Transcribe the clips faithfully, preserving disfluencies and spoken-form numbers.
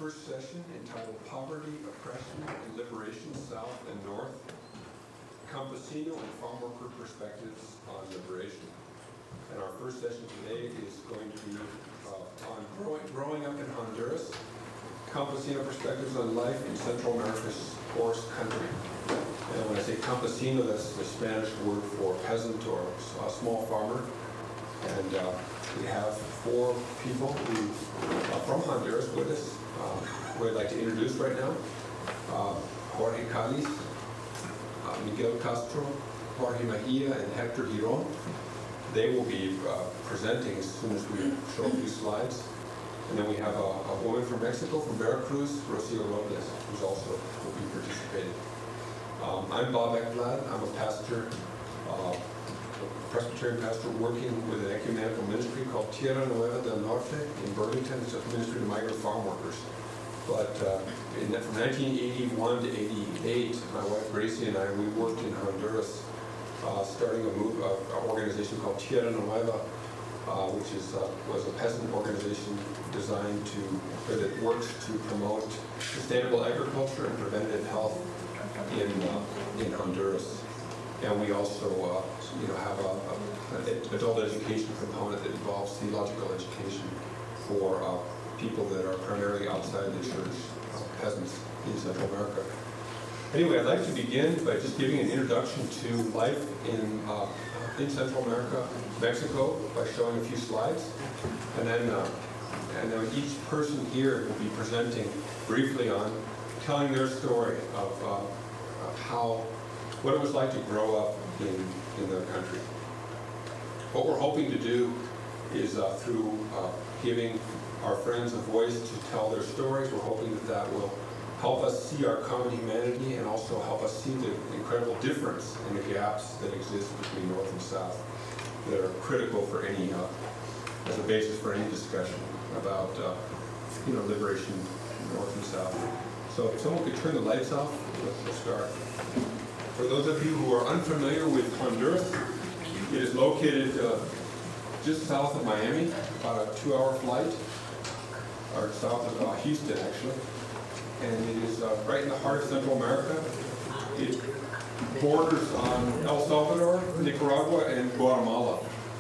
first session entitled Poverty, Oppression, and Liberation, South and North, Campesino and Farm Worker Perspectives on Liberation. And our first session today is going to be uh, on growing, growing up in Honduras, Campesino Perspectives on Life in Central America's Poorest Country. And when I say campesino, that's the Spanish word for peasant or a small farmer. And uh, we have four people who are from Honduras with us, uh, who I'd like to introduce right now. Uh, Jorge Caliz, uh, Miguel Castro, Jorge Mejia, and Hector Giron. They will be uh, presenting as soon as we show a few slides. And then we have a, a woman from Mexico, from Veracruz, Rocio Robles, who's also will be participating. Um, I'm Bob Ekblad. I'm a pastor, uh, Presbyterian pastor working with an ecumenical ministry called Tierra Nueva del Norte in Burlington. It's a ministry to migrant farm workers. But uh, in, from nineteen eighty-one to eighty-eight, my wife Gracie and I, we worked in Honduras, uh, starting a move, uh, an organization called Tierra Nueva, uh, which is uh, was a peasant organization designed to, or that works to promote sustainable agriculture and preventative health in uh, in Honduras. And we also, uh, you know, have a, a, an adult education component that involves theological education for uh, people that are primarily outside the church, uh, peasants in Central America. Anyway, I'd like to begin by just giving an introduction to life in uh, in Central America, Mexico, by showing a few slides, and then uh, and then each person here will be presenting briefly on telling their story of, uh, of how. what it was like to grow up in, in their country. What we're hoping to do is uh, through uh, giving our friends a voice to tell their stories, we're hoping that that will help us see our common humanity and also help us see the incredible difference in the gaps that exist between North and South that are critical for any, uh, as a basis for any discussion about, uh, you know, liberation North and South. So if someone could turn the lights off, let's start. For those of you who are unfamiliar with Honduras, it is located uh, just south of Miami, about a two-hour flight, or south of uh, Houston, actually. And it is uh, right in the heart of Central America. It borders on El Salvador, Nicaragua, and Guatemala.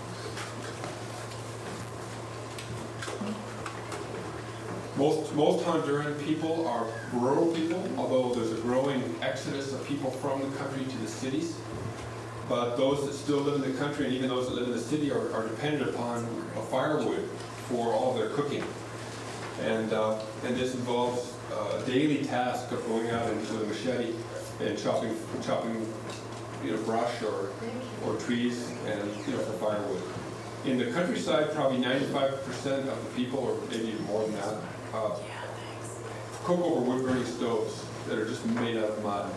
Most, most Honduran people are rural people, although there's a growing exodus of people from the country to the cities. But those that still live in the country, and even those that live in the city, are, are dependent upon a firewood for all their cooking. And, uh, and this involves uh, a daily task of going out into the machete and chopping, chopping you know, brush or, or trees and, you know, for firewood. In the countryside, probably ninety-five percent of the people, or maybe even more than that, Uh, cook over wood burning stoves that are just made out of mud.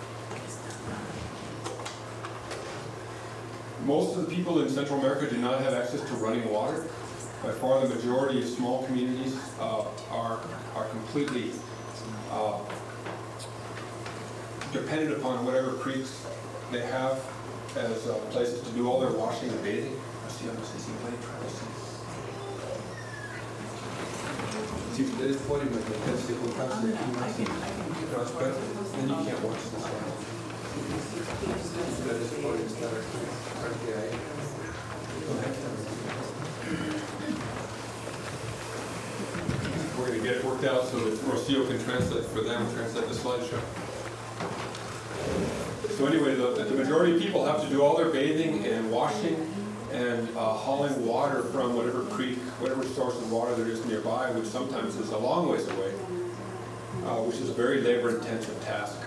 Most of the people in Central America do not have access to running water. By far the majority of small communities uh, are, are completely uh, dependent upon whatever creeks they have as uh, places to do all their washing and bathing. Si ustedes pueden meterse y juntarse aquí más, no, espera, then you can't watch this one. Ustedes pueden estar aquí, frente a él. We're going to get it worked out so that Rocio can translate for them, translate the slideshow. So anyway, the, the majority of people have to do all their bathing and washing and uh, hauling water from whatever creek, whatever source of water there is nearby, which sometimes is a long ways away, uh, which is a very labor-intensive task.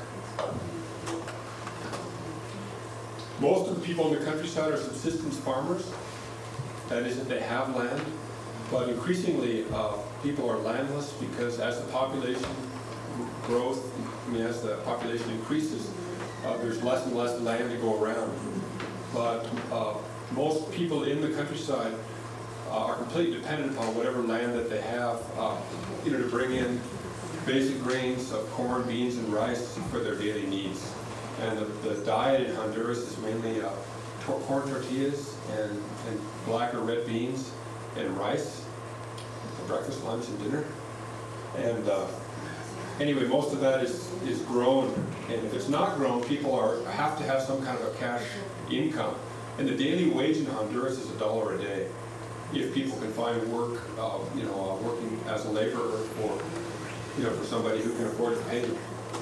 Most of the people in the countryside are subsistence farmers. That is, if they have land. But increasingly, uh, people are landless because as the population growth, I mean, as the population increases, uh, there's less and less land to go around. But uh, most people in the countryside uh, are completely dependent upon whatever land that they have, uh, you know, to bring in basic grains of corn, beans, and rice for their daily needs. And the, the diet in Honduras is mainly uh, tor- corn tortillas and, and black or red beans and rice for breakfast, lunch, and dinner. And uh, anyway, most of that is, is grown, and if it's not grown, people are, have to have some kind of a cash income. And the daily wage in Honduras is a dollar a day. If people can find work, uh, you know, uh, working as a laborer for, you know, for somebody who can afford to pay them.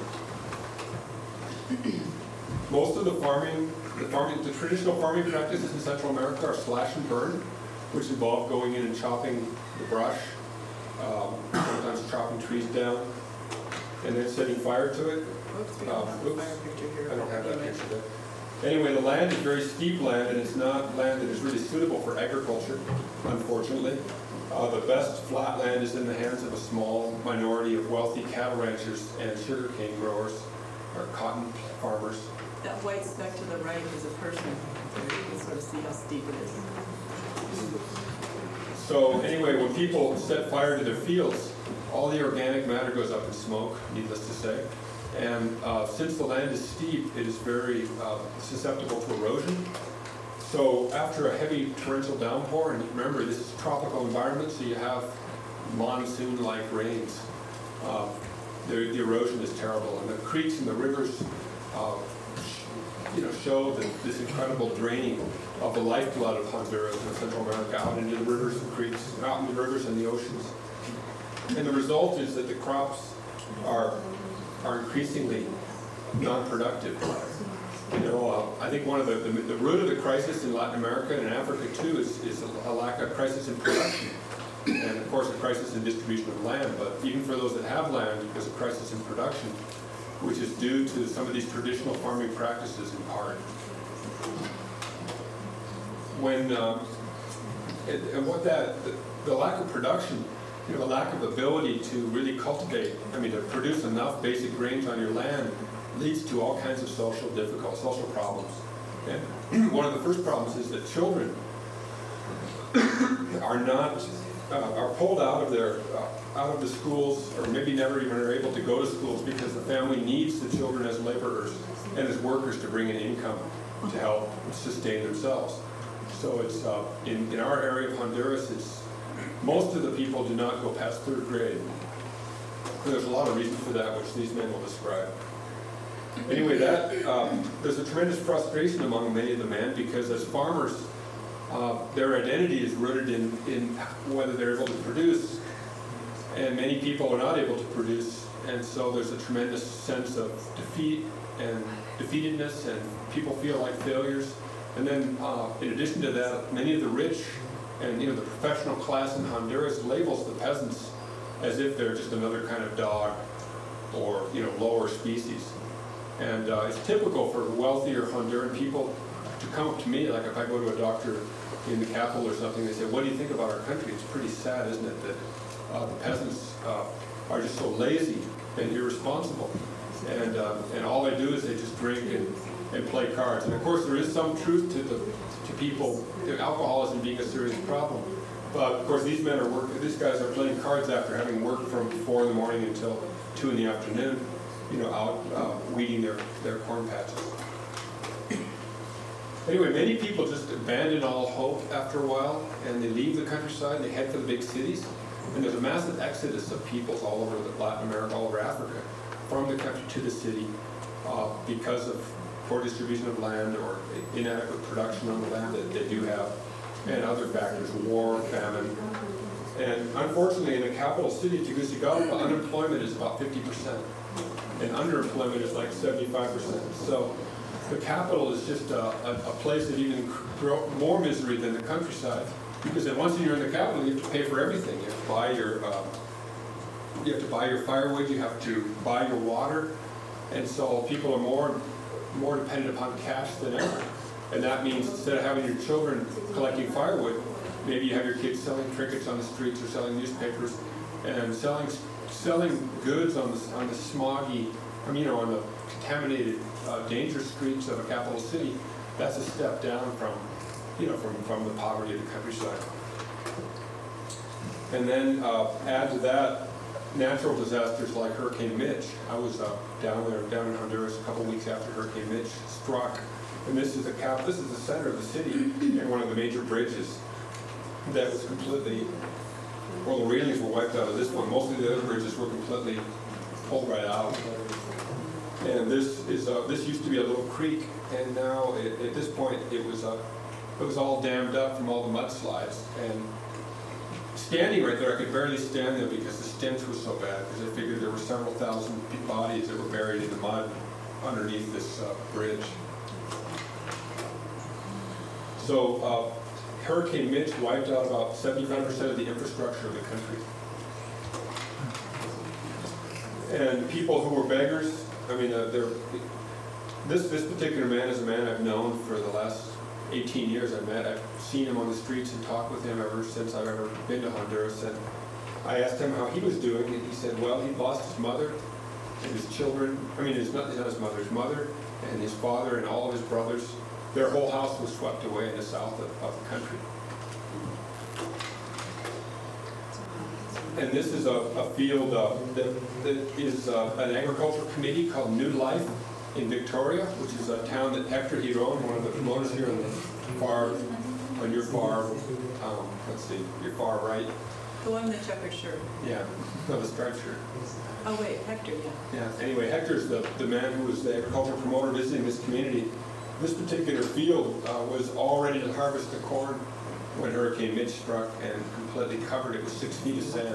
Most of the farming, the farming, the traditional farming practices in Central America are slash and burn, which involve going in and chopping the brush, um, sometimes chopping trees down, and then setting fire to it. Oops, we Uh, don't have a oops. fire picture here. I don't have that picture there. Anyway, the land is very steep land, and it's not land that is really suitable for agriculture, unfortunately. Uh, the best flat land is in the hands of a small minority of wealthy cattle ranchers and sugarcane growers, or cotton farmers. That white speck to the right is a person. You can sort of see how steep it is. So anyway, when people set fire to their fields, all the organic matter goes up in smoke, needless to say. And uh, since the land is steep, it is very uh, susceptible to erosion. So after a heavy torrential downpour, and remember this is a tropical environment, so you have monsoon-like rains, uh, the, the erosion is terrible. And the creeks and the rivers uh, you know, show that this incredible draining of the lifeblood of Honduras and Central America out into the rivers and creeks, out into the rivers and the oceans. And the result is that the crops are are increasingly non-productive. You know, uh, I think one of the, the, the root of the crisis in Latin America and in Africa too is, is a, a lack of crisis in production. And of course a crisis in distribution of land, but even for those that have land, there's a crisis in production, which is due to some of these traditional farming practices in part. When, um, and, and what that, the, the lack of production, you know, the lack of ability to really cultivate, I mean, to produce enough basic grains on your land leads to all kinds of social difficult, social problems. And one of the first problems is that children are not, uh, are pulled out of their, uh, out of the schools, or maybe never even are able to go to schools because the family needs the children as laborers and as workers to bring in income to help sustain themselves. So it's, uh, in, in our area of Honduras, it's, most of the people do not go past third grade. And there's a lot of reasons for that, which these men will describe. Anyway, that um, there's a tremendous frustration among many of the men because as farmers, uh, their identity is rooted in, in whether they're able to produce, and many people are not able to produce, and so there's a tremendous sense of defeat and defeatedness, and people feel like failures. And then, uh, in addition to that, many of the rich and you know the professional class in Honduras labels the peasants as if they're just another kind of dog or you know lower species. And uh, it's typical for wealthier Honduran people to come up to me, like if I go to a doctor in the capital or something, they say, "What do you think about our country?" It's pretty sad, isn't it, that uh, the peasants uh, are just so lazy and irresponsible, and uh, and all they do is they just drink and, and play cards. And of course, there is some truth to the to people, alcoholism being a serious problem. But of course, these men are working. These guys are playing cards after having worked from four in the morning until two in the afternoon. You know, out uh, weeding their their corn patches. Anyway, many people just abandon all hope after a while, and they leave the countryside and they head for the big cities. And there's a massive exodus of peoples all over Latin America, all over Africa, from the country to the city uh, because of poor distribution of land or inadequate production on the land that they do have, and other factors, war, famine. And unfortunately, in the capital city, Tegucigalpa, unemployment is about fifty percent, and underemployment is like seventy-five percent. So the capital is just a, a, a place that even grow more misery than the countryside, because then once you're in the capital, you have to pay for everything. You have to buy your, uh, you have to buy your firewood, you have to buy your water, and so people are more more dependent upon cash than ever. And that means instead of having your children collecting firewood, maybe you have your kids selling trinkets on the streets or selling newspapers and selling selling goods on the, on the smoggy, I mean, you know, on the contaminated, uh, dangerous streets of a capital city. That's a step down from, you know, from, from the poverty of the countryside. And then uh, add to that natural disasters like Hurricane Mitch. I was uh, down there, down in Honduras a couple weeks after Hurricane Mitch struck, and this is the cap. This is the center of the city, and one of the major bridges that was completely Well, the railings were wiped out of this one. Most of the other bridges were completely pulled right out. And this is a, this used to be a little creek, and now it, at this point it was a, it was all dammed up from all the mudslides. And standing right there, I could barely stand there because the stench was so bad. Because I figured there were several thousand bodies that were buried in the mud underneath this uh, bridge. So uh, Hurricane Mitch wiped out about seventy-five percent of the infrastructure of the country. And people who were beggars, I mean, uh, they're, this this particular man is a man I've known for the last eighteen years. I met, I've seen him on the streets and talked with him ever since I've ever been to Honduras. And I asked him how he was doing, and he said, well, he lost his mother and his children. I mean, his, not, not his mother, his mother and his father and all of his brothers. Their whole house was swept away in the south of, of the country. And this is a, a field uh, that, that is uh, an agricultural committee called New Life in Victoria, which is a town that Hector Giron, one of the promoters here on the far, on your far, um, let's see, your far right. The one in the checkered shirt. Yeah, no, the striped shirt. Oh wait, Hector, yeah. Yeah, anyway, Hector's the, the man who was the agricultural promoter visiting this community. This particular field uh, was all ready to harvest the corn when Hurricane Mitch struck and completely covered it with six feet of sand.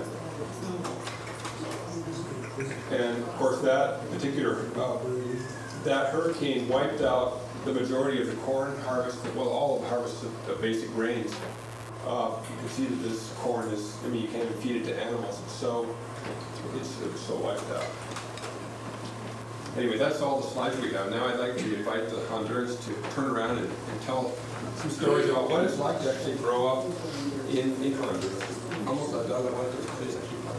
And of course that particular, uh, that hurricane wiped out the majority of the corn harvest, well, all of the harvest of, of basic grains. Uh, you can see that this corn is, I mean, you can't even feed it to animals. It's so, it's, it's so wiped out. Anyway, that's all the slides we have. Now I'd like to invite the Hondurans to turn around and, and tell some stories about what it's like to actually grow up in, in Honduras. Almost a dollar one, please.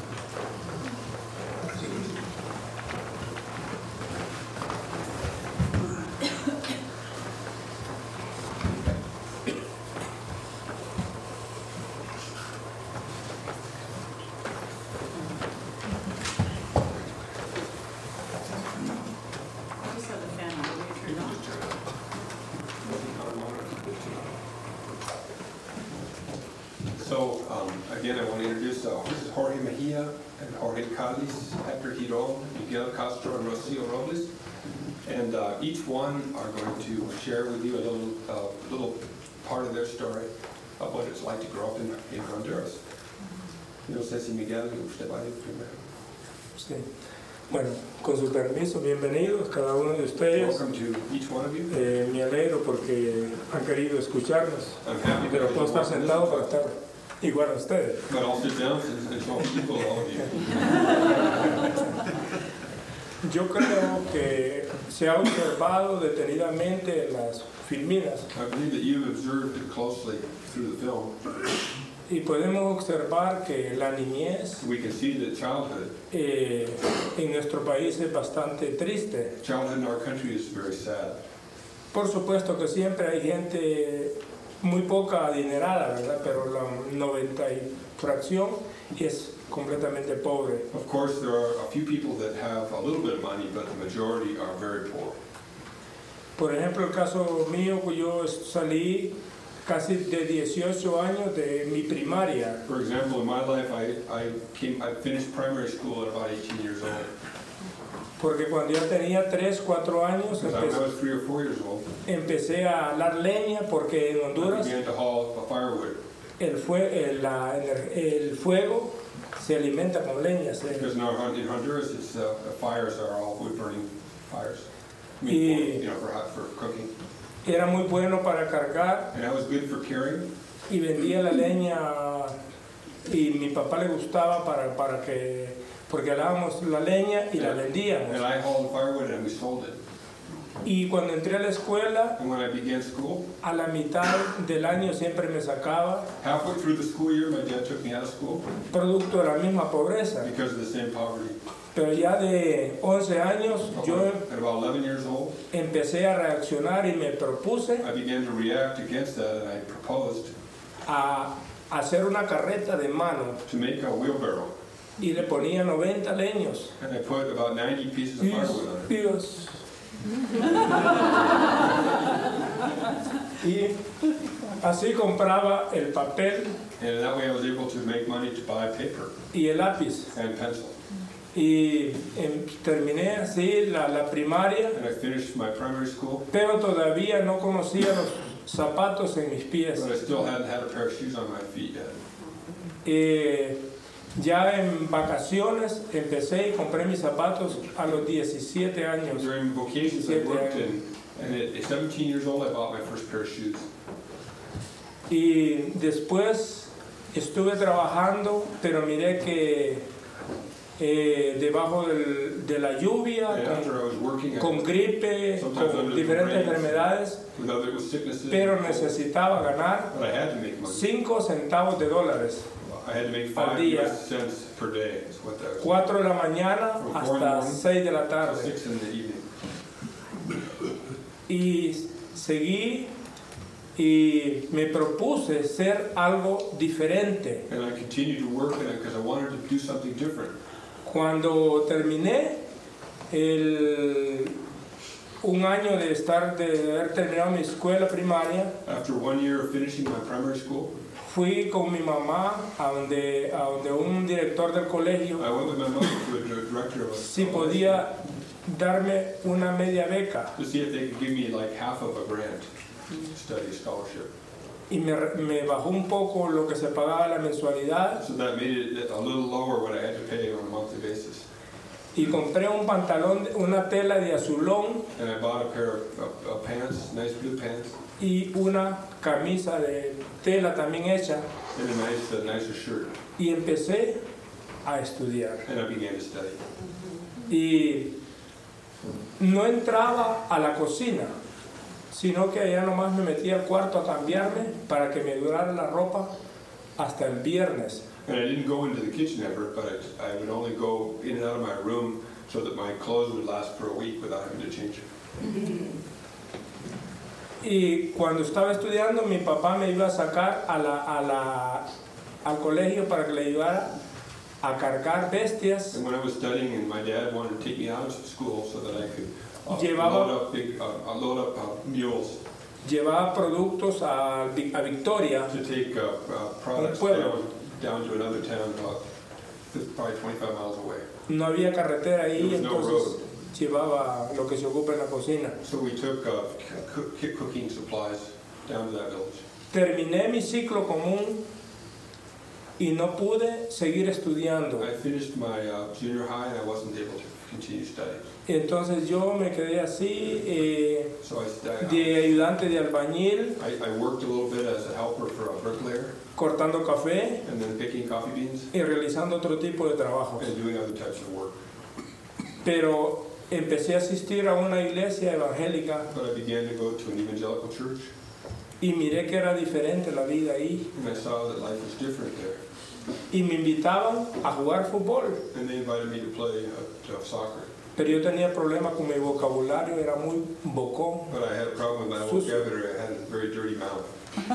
So, um, again, I want to introduce, uh, this is Jorge Mejia and Jorge Callis, Hector Giron, Miguel Castro, and Rocio Robles. And uh, each one are going to share with you a little, uh, little part of their story of what it's like to grow up in, in Honduras. No sé si Miguel, usted va a ir primero. Sí. Bueno, con su permiso, bienvenidos cada uno de ustedes. Welcome to each one of you. Eh, me alegro porque han querido escucharnos, I'm happy pero that puedo you estar want to sentado para listen, estar igual a ustedes. but I'll sit down and, and talk to people, all of you. Yo creo que se ha observado detenidamente en las filminas I believe that you've observed it closely through the film. y podemos observar que la niñez We can see that childhood, eh, en nuestro país es bastante triste. childhood in our country is very sad. Por supuesto que siempre hay gente muy poca adinerada, ¿verdad? Pero la noventa y fracción es completamente pobre. Of course, there are a few people that have a little bit of money, but the majority are very poor. Por ejemplo, el caso mío, que yo salí casi de dieciocho años de mi primaria. For example, in my life, I, I came, I finished primary school at about eighteen years old. Porque cuando ya tenía tres, cuatro años, Because I empecé, was three or four years old, empecé a alar leña porque en I Honduras began to haul a firewood. el, fue, el, la, el fuego se alimenta con leña. se- Because in, our, in Honduras, it's, uh, the fires are all wood burning fires. I mean, Y- for, you know, for, hot- for cooking. Era muy bueno para cargar And that was good for carrying. y vendía la leña y mi papá le gustaba para, para que, porque alábamos la leña y la And vendíamos. I hauled firewood and we sold it. Y cuando entré a la escuela, And when I began school, a la mitad del año siempre me sacaba, halfway through the school year, my dad took me out of school producto de la misma pobreza. because of the same poverty. Pero ya de once años yo At about eleven years old, empecé a reaccionar y me propuse I began to react against that, and I proposed a hacer una carreta de mano to make a wheelbarrow. y le ponía noventa leños. And I put about ninety pieces of firewood on it. Dios. Y Así compraba el papel And that way I was able to make money to buy paper y el lápiz. and pencil. Y em, terminé así la, la primaria, And I finished my primary school, pero todavía no conocía los zapatos en mis pies. but I still hadn't had a pair of shoes on my feet yet. Eh, ya en vacaciones empecé y compré mis zapatos a los diecisiete años. During vacations I Siete worked años. and, and at seventeen years old I bought my first pair of shoes. Y después estuve trabajando, pero miré que eh, debajo del- de la lluvia, And con, after I was working, I, con gripe, Sometimes con under diferentes the rain. enfermedades, with other with sicknesses, pero and cold, necesitaba ganar but I had to make money. cinco centavos de dólares, I had to make al five día. U S cents per day. Is what that was. cuatro de la mañana From four in the hasta morning seis de la Till tarde. six in the evening. Y seguí y me propuse ser algo diferente. And I continued to work in it because I wanted to do something different. Cuando terminé el, un año de estar de haber terminado mi escuela primaria, After one year of finishing my primary school, fui con mi mamá a donde, a donde un director del colegio I went with my mother to a dir- director of a si podía darme una media beca to see if they could give me like half of a grant study scholarship. y me, me bajó un poco lo que se pagaba la mensualidad So that made it a little lower what I had to pay on a monthly basis. y compré un pantalón, una tela de azulón And I bought a pair of, of, of pants, nice blue pants, y una camisa de tela también hecha and a nice, a nicer shirt. y empecé a estudiar. And I began to study. Y no entraba a la cocina, sino que allá nomás me metía al cuarto a cambiarme para que me durara la ropa hasta el viernes. And I didn't go into the kitchen ever, but I, I would only go in and out of my room so that my clothes would last for a week without having to change them. Y cuando estaba estudiando, mi papá me iba a sacar a la, a la, al colegio para que le ayudara a cargar bestias. And when I was studying, and my dad wanted to take me out of school so that I could uh, Llevaba- load up big, uh, uh, load up uh, mules Llevaba productos a, Vi- a Victoria, to take uh, uh, products Un pueblo. down, down to another town about fif- probably twenty-five miles away. no había carretera ahí, There was no entonces road. llevaba lo que se ocupa en la cocina. So we took uh, c- c- cooking supplies down to that village. Terminé mi ciclo común y no pude seguir estudiando. I finished my uh, junior high and I wasn't able to continue studying. Entonces yo me quedé así, eh, So I, st- de ayudante de albañil, I, I worked a little bit as a helper for a bricklayer cortando café and then picking coffee beans y realizando otro tipo de trabajos. and doing other types of work. Pero empecé a asistir a una iglesia evangélica But I began to go to an evangelical church y miré que era diferente la vida ahí. and I saw that life was different there. Y me invitaban a jugar fútbol, And they invited me to play uh, uh, soccer. pero yo tenía problemas con mi vocabulario, era muy bocón. But I had a problem with my Sucio. vocabulary. I had a very dirty mouth.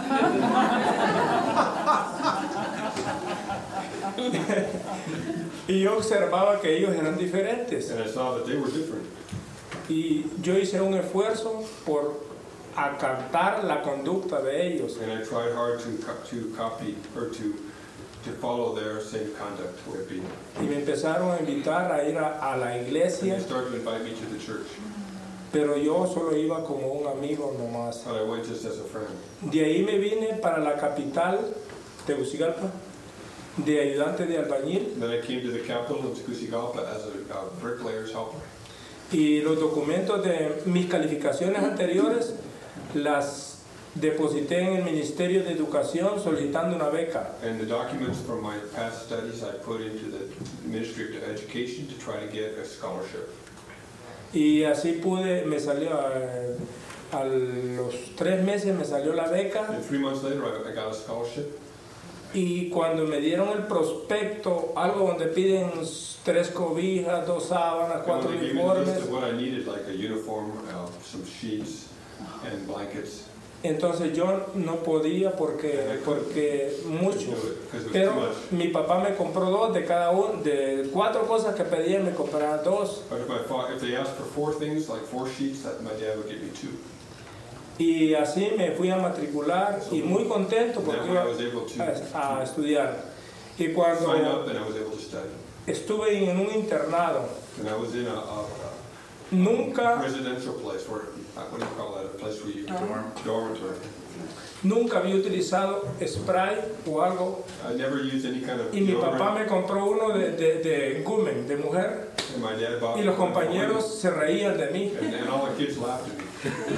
Y yo observaba que ellos eran diferentes. And I saw that they were different. Y yo hice un esfuerzo por acatar la conducta de ellos. And I tried hard to, co- to copy or to, to follow their same conduct way of being. Y me empezaron a invitar a ir a, a la And iglesia, they started to invite me to the church. pero yo solo iba como un amigo nomás. But I went just as a friend. De ahí me vine para la capital, Tegucigalpa, de ayudante de albañil, And then I came to the capital of Tegucigalpa as a uh, bricklayer's helper. y los documentos de mis calificaciones anteriores las deposité en el Ministerio de Educación solicitando una beca. And the documents from my past studies I put into the Ministry of Education to try to get a scholarship. Y así pude, me salió, eh, a los tres meses me salió la beca, And three months later, I, I got a scholarship. y cuando me dieron el prospecto, algo donde piden tres cobijas, dos sábanas, And cuatro when they gave me the list uniformes, of what I needed, like a uniform, uh, some sheets, and blankets. entonces yo no podía porque, porque I couldn't mucho. do it because it was too Pero much. mi papá me compró dos de cada uno, de cuatro cosas que pedían, me compraba dos. But if, I thought, if they asked for four things, like four sheets, that my dad would give me two. Y así me fui a matricular y muy contento porque That way iba I was able to a, a estudiar. Y sign cuando up and I was able to study. estuve en un internado, And I was in a, a, a nunca, residential place where, uh, what do you call that, a place where you Dorm. dormitory. nunca había utilizado spray o algo. I never used any kind of Y mi papá deodorant, me compró uno de, de, de Gumen, de mujer, and my dad bought y los one for me. compañeros se reían de mí. And, and all the kids laughed at me.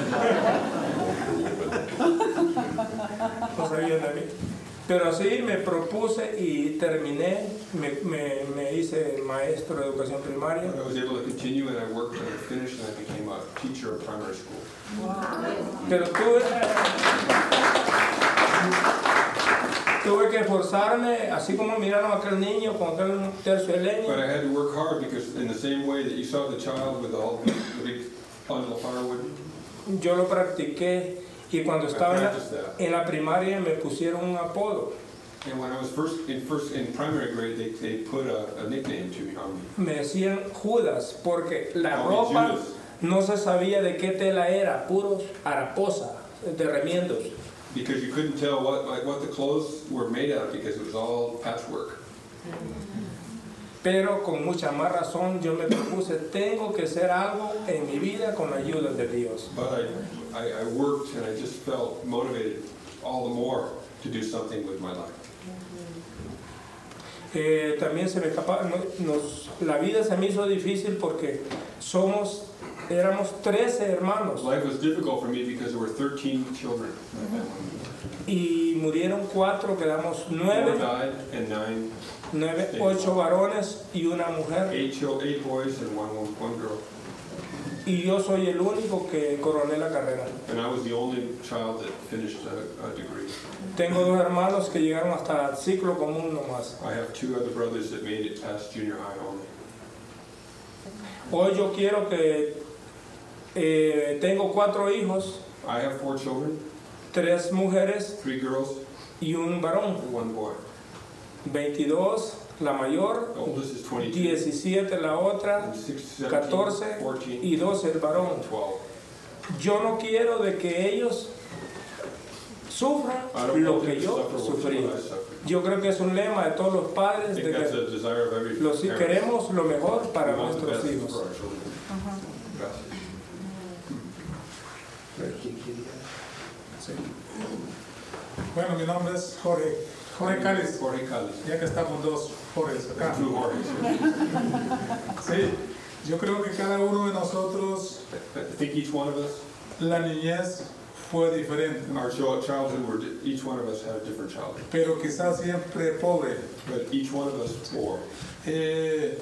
No sabían de mí. Pero así me propuse y terminé, me, me, me hice maestro de educación primaria. I was able to continue and I worked and I finished and I became a teacher of primary school. Pero tuve, tuve que esforzarme, así como miraron a aquel niño con aquel tercio de But leña. I had to work hard because in the same way that you saw the child with all the big bundle of firewood, Yo lo practiqué y cuando I estaba en la, practiced that. en la primaria me pusieron un apodo. And when I was first in first in primary grade, they, they put a, a nickname to me on me. Me decían Judas porque la Called me ropa Judas. no se sabía de qué tela era, puros haraposa, de remiendos. Because you couldn't tell what like, what the clothes were made out of because it was all patchwork. Pero con mucha más razón yo me propuse, tengo que hacer algo en mi vida con la ayuda de Dios. But I, I, I worked and I just felt motivated all the more to do something with my life. Eh, también se me escapa, no- nos, la vida se me hizo difícil porque somos, éramos trece hermanos Life was difficult for me because there were thirteen children. y murieron cuatro, quedamos Four nueve, died and nine, nueve, ocho varones y una mujer. eight, chil- eight boys and one, one, one girl. Y yo soy el único que coroné la carrera. And I was the only child that finished a, a degree. Tengo dos hermanos que llegaron hasta el ciclo común nomás. I have two other brothers that made it past junior high only. Hoy yo quiero que eh, tengo cuatro hijos, I have four children, tres mujeres three girls y un varón. and one boy. veintidós la mayor, The oldest is twenty-two, diecisiete la otra and six, seventeen, catorce fourteen, y doce el varón. and twelve. Yo no quiero de que ellos sufran I don't lo want que them to yo suffer what sufrí. I suffered. Yo creo que es un lema de todos los I padres de think that's que a desire of every los, parent. queremos lo mejor para We want the nuestros best hijos. for our children. Gracias. Sí. Bueno, mi nombre es Jorge, Jorge Cáliz, Jorge Cáliz. ya que estamos dos Jorges acá. Two Jorges. Sí, yo creo que cada uno de nosotros, I think each one of us, la niñez fue diferente, our chil- childhood, were di- each one of us had a different childhood. pero quizás siempre pobre. But each one of us poor. Eh,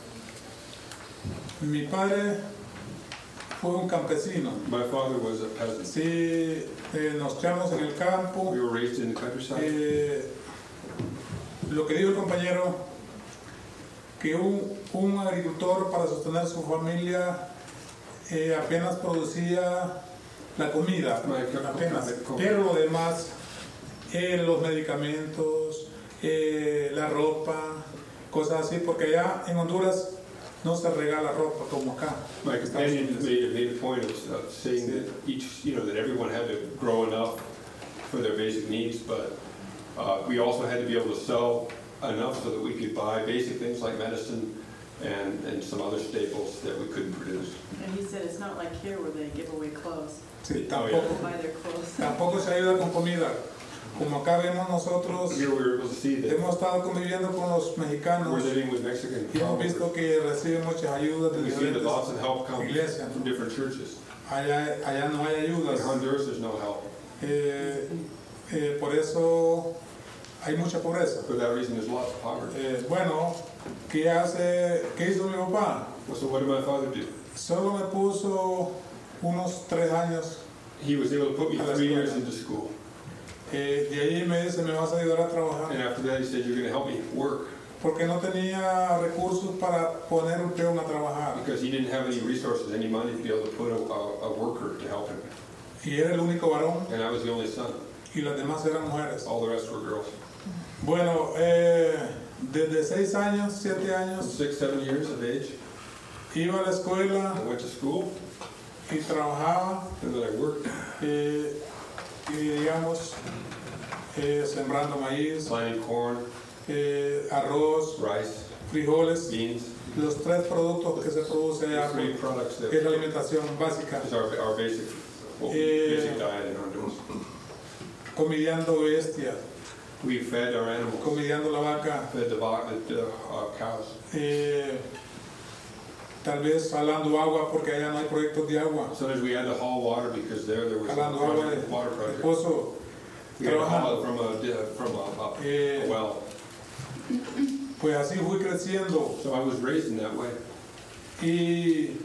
mi padre fue un campesino. My father was a peasant. Sí, eh, nos criamos en el campo. We were raised in the countryside. Eh, lo que dijo el compañero, que un, un agricultor para sostener su familia eh, apenas producía la comida, apenas, pero lo demás, eh, los medicamentos, eh, la ropa, cosas así, porque allá en Honduras no se regala ropa como acá. My companion made, made a point of uh, saying that each, you know, that everyone had to grow enough for their basic needs, but uh, we also had to be able to sell enough so that we could buy basic things like medicine and, and some other staples that we couldn't produce. And he said it's not like here where they give away clothes. Sí, Oh, yeah. tampoco, They buy their clothes. tampoco se ayuda con comida. Como acá vemos nosotros, Here we were able to see that hemos estado conviviendo con los we're mexicanos living with Mexican y hemos followers. visto que reciben muchas ayudas de We see that diferentes lots of help comes iglesias. from different churches. Allá, allá no hay In ayudas. Honduras, there's no help. Eh, eh, por eso hay mucha pobreza. For that reason, there's lots of poverty. Eh, bueno, ¿qué hace, qué hizo mi papá? So what did my father do? Solo me puso unos tres años. He was able to put me three years into school. Eh, de ahí me dice, me vas a ayudar a trabajar. And after that, he said, you're going to help me work. Porque no tenía recursos para poner un peón a trabajar. Because he didn't have any resources, any money to be able to put a, a, a worker to help him. Y era el único varón And I was the only son. y las demás eran mujeres. All the rest were girls. Bueno, eh, desde seis años, siete años, Six, seven years of age, iba a la escuela I went to school. y trabajaba and that I worked eh, y digamos eh, sembrando maíz, planting corn, eh, arroz, rice, frijoles, beans, los tres productos que se produce the allá, three products that que es la alimentación básica, is our, our basic, well, Eh, basic diet in Honduras. comidiando bestias, We fed our animals, comidiando la vaca, fed the, vo- the uh, cows, eh, tal vez jalando agua porque allá no hay proyectos de agua, sometimes we had to haul water because there there was a jalando agua project, water de project. pozo, We had to haul it trabajando. from a, from a, a- Eh, a well. Pues así fui creciendo So I was raised in that way. y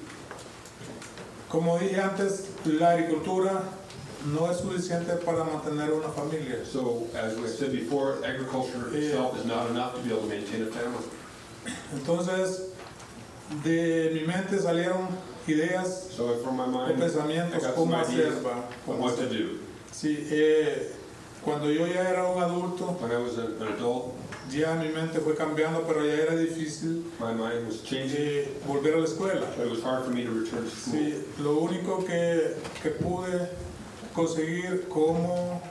como dije antes, la agricultura no es suficiente para mantener una familia. So as we said before, agriculture Yeah. itself is not enough to be able to maintain a family. Entonces, de mi mente salieron ideas So from my o mind, I pensamientos got some cómo ideas hacer, va, on cómo what to hacer. do. Sí, eh, cuando yo ya era un adulto, When I was an an adult, ya mi mente fue cambiando, pero ya era difícil my mind was changing, eh, volver a la escuela. but it was hard for me to return to school. Sí, lo único que, que pude conseguir cómo,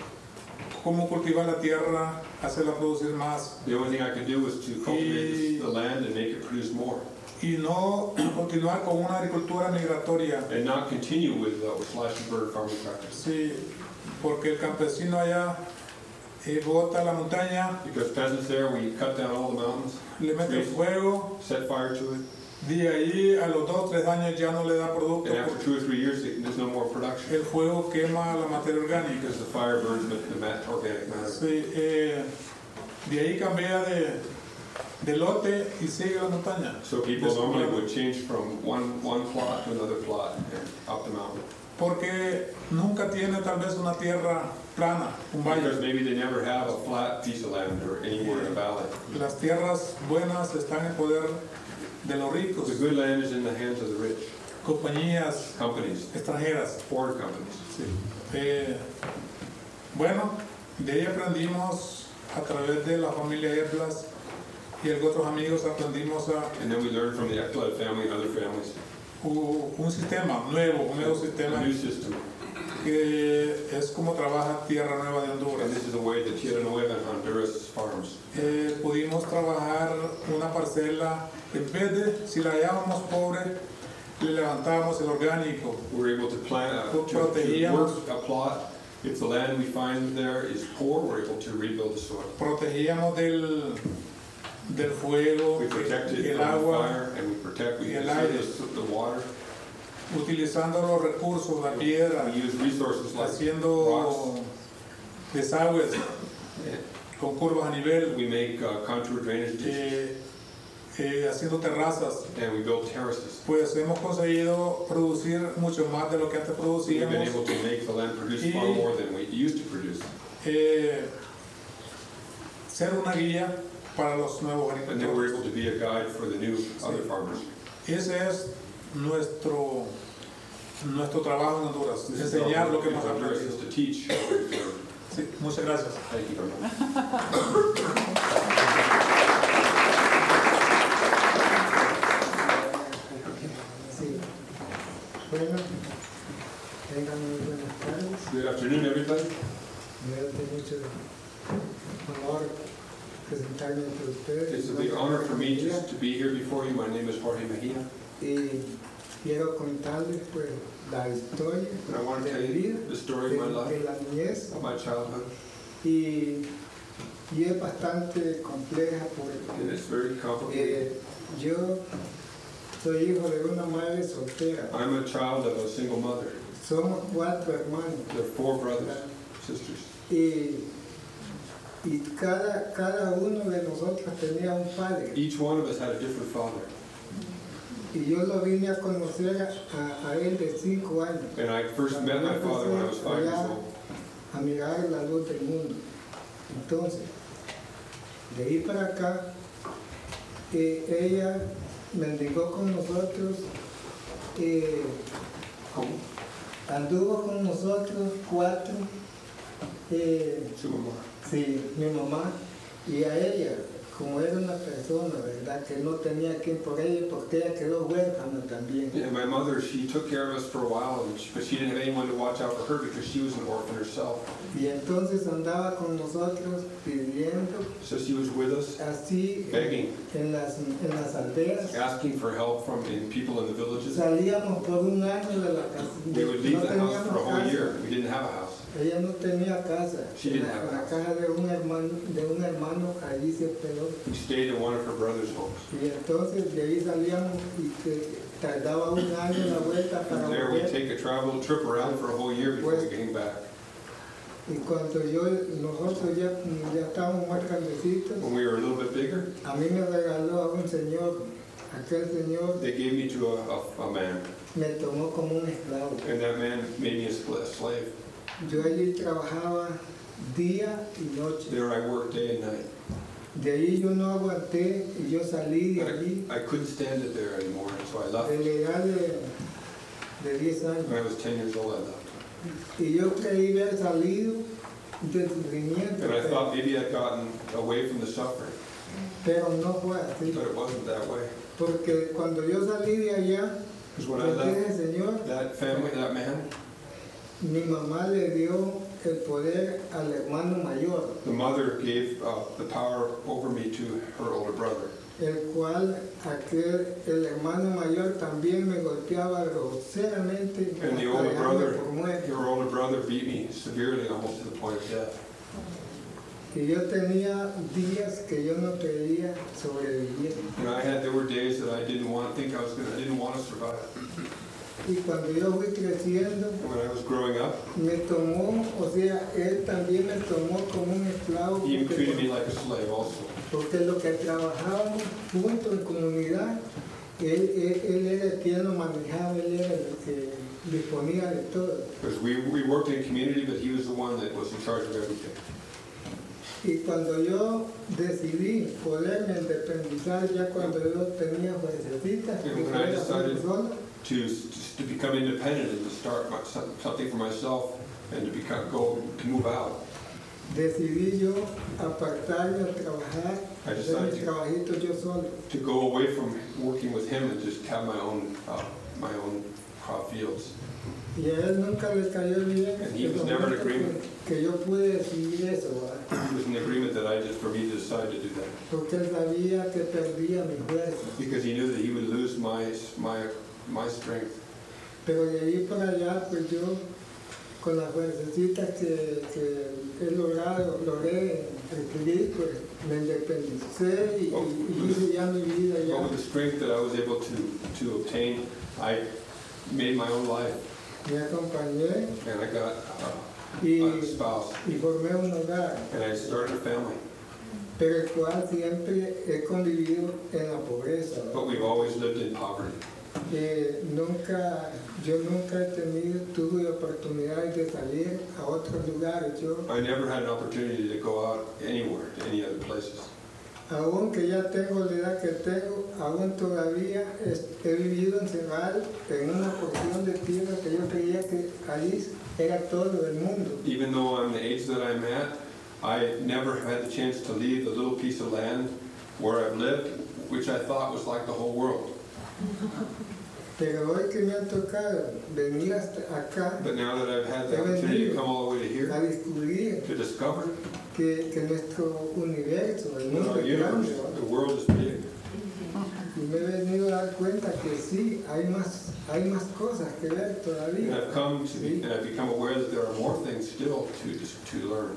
cómo cultivar la tierra, hacerla producir más The only thing I could do was to cultivate this- the land and make it produce more, y no continuar con una agricultura migratoria. and not continue with uh, slash and burn farming practices. Sí, porque el campesino allá eh, bota la montaña, Because peasants there, we cut down all the mountains, le mete fuego, set fire to it, de ahí a los dos, tres años ya no le da producto and after porque two or three years, there's no more production el fuego quema la materia orgánica. because the fire burns the, the mat, organic matter. Sí, eh, de ahí cambia de, de lote y sigue la montaña. So people normally would change from one, one plot to another plot and up the mountain. Porque nunca tiene tal vez una tierra plana, un Because valle. maybe they never have a flat piece of land or anywhere in a valley. Las tierras buenas están en poder de los ricos, The good land is in the hands of the rich, compañías companies, extranjeras. foreign companies. Sí. Eh, bueno, de ahí aprendimos a través de la familia Eplas y algunos otros amigos aprendimos a And then we learned from the Eklund family and other families, u- un sistema nuevo, un nuevo a sistema new system. que es como trabaja Tierra Nueva de Honduras. And this is the way that Tierra Nueva and Honduras farms. Eh, pudimos trabajar una parcela, en vez de, si la hallábamos pobre, le levantábamos el orgánico. We're able to plant, uh, to, to work a plot. If the land we find there is poor, we're able to rebuild the soil. Protegíamos del, del fuego, We protect it el from the agua, fire, and we protect, we y el conserve aire. the, the water. utilizando los recursos, la piedra, We use resources like haciendo rocks. desagües con curvas a nivel, We make uh, contour drainage ditches, eh, eh, haciendo terrazas. and we build terraces. Pues hemos conseguido producir mucho más de lo que antes We've been producíamos. able to make the land produce far Y- more than we used to produce. Eh, ser una guía para los nuevos And then we're agricultores. able to be a guide for the new other farmers. Ese es nuestro, nuestro trabajo en Honduras, This is enseñar our lo que work hemos in Honduras, is aprendido. to teach. what we've learned. Sí, muchas gracias. Thank you very much. Sí. Bueno, tengan muy buenas tardes. Good afternoon, everybody. Me hace mucho honor presentarme ante ustedes. It's a big honor for me just to be here before you. My name is Jorge Mejia, Y quiero contarles pues la historia and I want to de tell mi vida, you the story de, of my de life, la niñez. of my childhood, Y, y es bastante compleja porque and it's very complicated. eh, yo soy hijo de una madre soltera. I'm a child of a single mother. Somos cuatro hermanos. There are four brothers, sisters, Y, y cada, cada uno de nosotros tenía un padre. each one of us had a different father, Y yo lo vine a conocer a, a él de cinco años, and I first met my father when I was five years old. a mirar la luz del mundo. Entonces, de ahí para acá, eh, ella mendigó con nosotros, eh, anduvo con nosotros cuatro, eh, Su mamá. sí, mi mamá, y a ella, como era una persona, ¿verdad? Que no tenía quien por ella, porque ella quedó huérfana también. And my mother, she took care of us for a while, and she, but she didn't have anyone to watch out for her because she was an orphan herself. Y entonces andaba con nosotros pidiendo, So she was with us, así begging, en las, en las aldeas. asking for help from in people in the villages. Salíamos por un año de la casa. We would leave No the house for a teníamos whole casa. year. We didn't have a house. Ella no tenía casa. She En didn't la, have a en la house. casa de un hermano, de un hermano allí se hospedó. We stayed in one of her brother's homes. Y entonces de ahí salíamos y que tardaba un año la vuelta para And there we volver. take a travel trip around for a whole year before we came back. Y cuando yo, nosotros ya, ya estábamos más grandecitos, When we were a little bit bigger, a mí me regaló a un señor. Aquel señor they gave me to a, a, a man, me tomó como un esclavo. and that man made me a spl- a slave. Yo allí trabajaba día y noche. There I worked day and night. De ahí yo no aguanté y yo salí de allí I, I couldn't stand it there anymore, so I left. de la edad de, de diez años. When I was ten years old, I left. Y yo creí haber salido del sufrimiento, And I pero, thought maybe I'd gotten away from the suffering, pero no fue así. but it wasn't that way. Porque cuando yo salí de allá, Because when I del left ese señor, that family, that man, mi mamá le dio el poder al hermano mayor, the mother gave uh, the power over me to her older brother. el cual aquel, el hermano mayor también me golpeaba groseramente, And the older alejándome brother, por muerte. her older brother beat me severely, almost to the point of death. Y yo tenía días que yo no quería sobrevivir. And I had, there were days that I didn't want, think I was gonna, I didn't want to survive. Y cuando yo fui creciendo, And when I was growing up, me tomó, o sea, él también me tomó como un esclavo. he porque- treated me like a slave also. Porque lo que trabajábamos juntos en comunidad, él, él, él era quien lo manejaba, él era el que disponía de todo. Because we, we worked in community, but he was the one that was in charge of everything. Y cuando yo decidí poderme independizar, ya cuando yo tenía fuercecitas, Yeah, que when I era decided- solo, To, to become independent and to start my, something for myself and to become, go, to move out. decidí yo apartarme a trabajar, I hacer mis decided to- trabajitos yo solo. To go away from working with him and just have my own, uh, my own uh, fields. Y a él nunca le cayó bien And he el was never in momento agreement. que, que yo pude decidir eso, ¿verdad? It was an agreement that I just, for me to decide to do that. Porque él sabía que perdía mi fuerza. Because he knew that he would lose my, my, my strength. Pero de ahí para allá, pues yo, con las fuercecitas que, que he logrado, logré adquirir, pues me independicé y, y hice ya mi vida But ya. with the strength that I was able to, to obtain, I made my own life. Me acompañé And I got uh, y, a spouse. y formé un hogar, And I started a family. pero el cual siempre he convivido en la pobreza. ¿no? But we've always lived in poverty. Eh, nunca, yo nunca he tenido, tuve oportunidad de salir a otros lugares. Yo, I never had an opportunity to go out anywhere, to any other places. aún que ya tengo la edad que tengo, aún todavía es- he vivido encerrado en una porción de tierra que yo creía que ahí era todo el mundo. Even though I'm the age that I'm at, I never had the chance to leave the little piece of land where I've lived, which I thought was like the whole world. Pero hoy que me ha tocado venir hasta acá But now that I've had the opportunity to come all the way to a here, descubrir to discover que, que nuestro universo, el that mundo our es universe, grande, ¿no? the world is big. Y me he venido a dar cuenta que sí, hay más, hay más cosas que ver And todavía. I've come to be, and I've become aware that there are more things still to, to learn.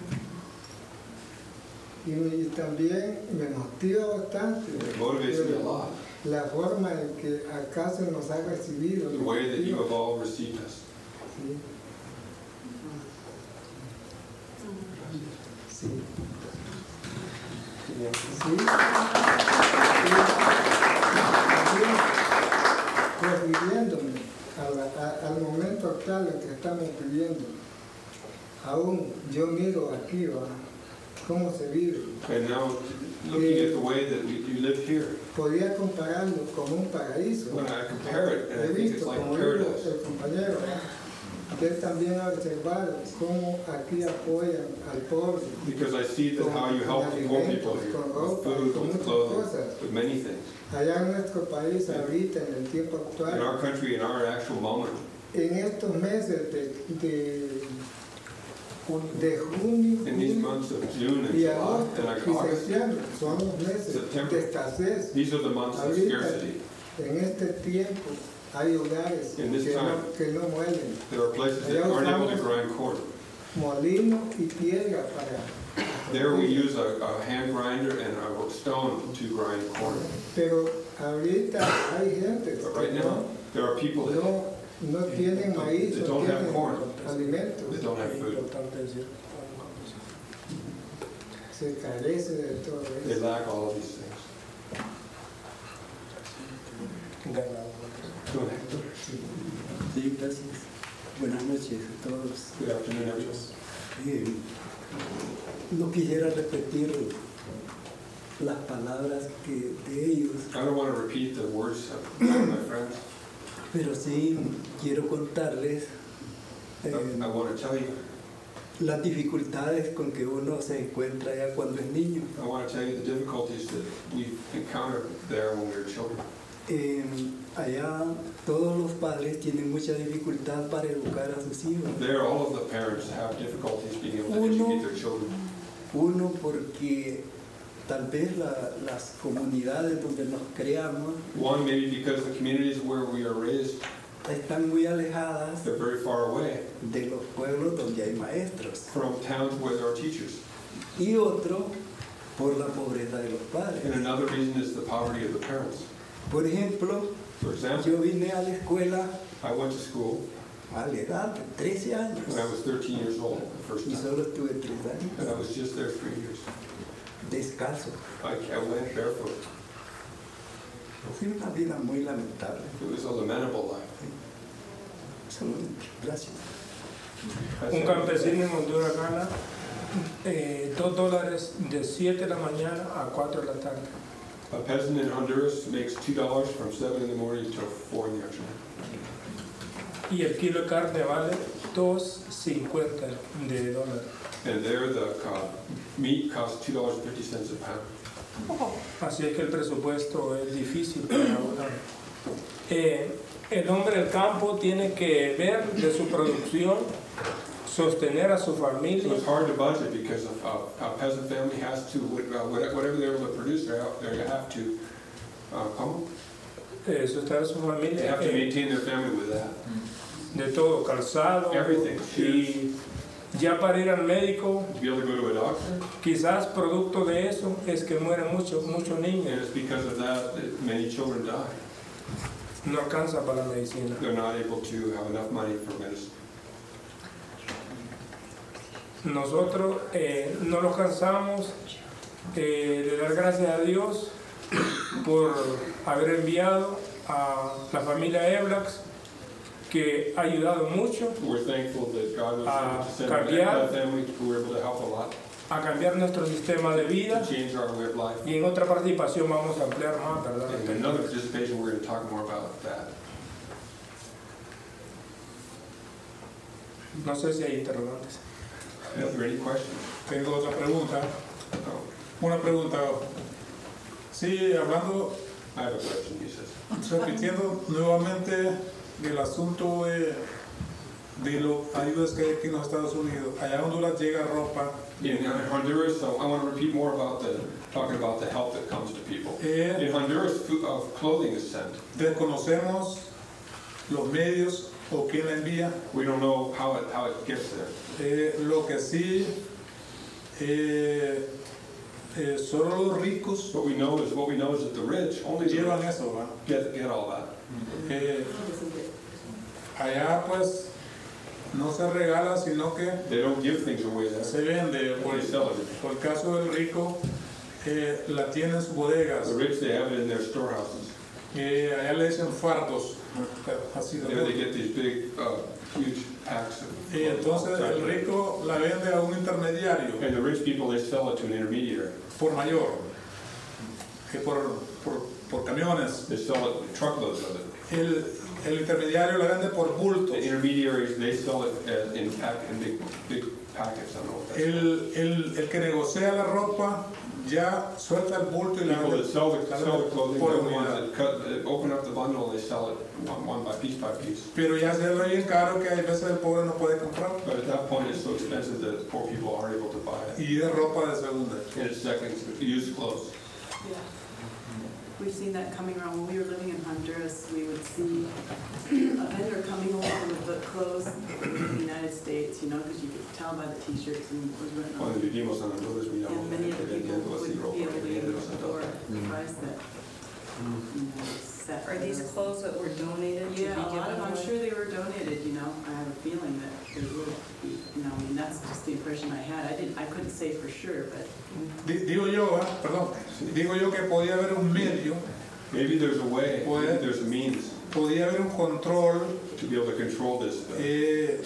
Y, me- y también me motiva bastante It motivates me a lot, la forma en que acá se nos ha recibido. the way that you have all received us. Sí. Sí. Sí. Y también refiriéndome a la- a- al momento actual en que estamos viviendo, aún yo miro aquí, ¿va? Cómo se vive. And now, looking at the way that we, you live here, Podía compararlo con un paraíso. when I compare it, and I He think it's visto, like como dijo paradise. el compañero, ¿va? usted también ha observado cómo aquí apoyan al pobre. Because I see that how you help the poor people here, with food, with clothing, with many things. Allá en nuestro país, ahorita, en el tiempo In actual, our country, in our actual moment, en estos meses de, de, de junio, in these julio months of June and y July agosto and y August, septiembre, son los meses September. de escasez. these are the months of Ahorita, scarcity. en este tiempo, hay hogares In this que no, time. que no muelen, There are places that aren't able to grind corn. molino y piedra para... There we use a, a hand grinder and a stone to grind corn. Pero ahorita hay gente But que right now, no, there are people that, no, no tienen maíz, They no don't have tienen corn. alimentos. that don't have Es food. importante decir. Se carece de todo They eso. lack all of these things. Ganado. Go ahead. Sí, gracias. Buenas noches a todos. Good afternoon, everyone. Eh, no quisiera repetir las palabras que de ellos, I don't want to repeat the words of my friends. pero sí quiero contarles I, eh, I want to tell you, las dificultades con que uno se encuentra ya cuando es niño. I want to tell you the difficulties that we encountered there when we were children. Eh, allá todos los padres tienen mucha dificultad para educar a sus hijos. There, all of the parents have difficulties being able to Uno- educate their children. Uno porque tal vez la- las comunidades donde nos creamos One, maybe because the communities where we are raised, están muy alejadas they're very far away de los pueblos donde hay maestros. from towns where there are teachers. Y otro por la pobreza de los padres. And another reason is the poverty of the parents. Por ejemplo, For example, yo vine a la escuela I went to school a la edad de trece años when I was thirteen years old the first y time. solo estuve tres And I años was just there three years. descalzo. I, I went barefoot. Fue una vida muy lamentable. It was a lamentable life. Solo- Gracias. That's Un it. campesino en Honduras gana eh, dos dólares de siete de la mañana a cuatro de la tarde. A peasant in Honduras makes two dollars from seven in the morning till four in the afternoon. Y el kilo de carne vale dos cincuenta de dólar. And there the uh, meat costs two dollars and fifty cents a pound. Así es que el presupuesto es difícil para uno. Eh, el hombre del campo tiene que ver de su producción, sostener a su So familia, it's hard to budget because of, uh, a peasant family has to, uh, whatever they're able to produce, they have they have to, uh, come, eh, sostener a su they familia have to eh, maintain their family with that. de todo, calzado, Everything, y ya para ir al médico, To be able to go to a doctor, quizás producto de eso es que mueren muchos muchos and niños, it's because of that that many children die. no alcanza para la medicina. They're not able to have enough money for medicine. Nosotros eh, no nos cansamos eh, de dar gracias a Dios por haber enviado a la familia Eblax, que ha ayudado mucho We're thankful that God was able to send cambiar. that family who were able to help a lot a cambiar nuestro sistema de to vida, change our way of life. y en otra participación vamos a ampliar más, ¿verdad? In another participation, we're going to talk more about that. No sé si hay interrogantes. Are there any questions? Tengo otra pregunta. Oh, Una pregunta. Sí, hablando, I have a question, he says. repitiendo nuevamente el asunto de, de las ayudas que hay aquí en los Estados Unidos. Allá en Honduras llega ropa. In Honduras, so I want to repeat more about the, talking about the help that comes to people. Eh, In Honduras, food, uh, clothing is sent. desconocemos los medios o quién la envía. We don't know how it, how it gets there. Eh, lo que sí, eh, eh, solo los ricos What we know is, what we know is that the rich, only the llevan rich, eso, ¿va? get, get all that. Eh, allá pues no se regala, sino que They don't give things away there. se vende. Por, They sell it. por el caso del rico, eh, la tiene en sus bodegas. The rich, they have it in their storehouses. Eh, allá le dicen fardos. Así There they de get these big, uh, huge packs of Y entonces el rico la vende a un intermediario And the rich people, they sell it to an intermediary. por mayor, que por, por, por camiones. They sell it, truckloads of it. el, el intermediario la vende por bultos. The intermediaries, they sell it as in pack, in big, big packets, I don't know what that's called. El, el, el que negocia la ropa ya suelta el bulto y la People vende, that sell the, la sell the vende clothing, por they're the ones unidad. that cut, that open up the bundle and they sell it one, one by piece by piece. Pero ya se ve bien caro que hay veces el pobre no puede comprar. But at that point, it's so expensive that poor people aren't able to buy it. Y es ropa de segunda. And it's second, used clothes. Yeah. We've seen that coming around. When we were living in Honduras, we would see a vendor coming over with the clothes from the United States, you know, because you could tell by the t-shirts and what was written on Cuando them. vivimos en Honduras, miramos And many of the people vendiendo así wouldn't ropa be able to que viene get de los the store Estados at the price that, you know, set. Are these clothes that were donated to be Yeah, a lot given of, I'm away? sure they were donated, you know. I have a feeling that they would be, you know, I mean, that's just the impression I had. I didn't, I couldn't say for sure, but Di- Digo yo, ah, perdón, digo yo que podía haber un medio, Maybe there's a way, Puede. maybe there's a means podía haber un control. to be able to control this. uh, Eh,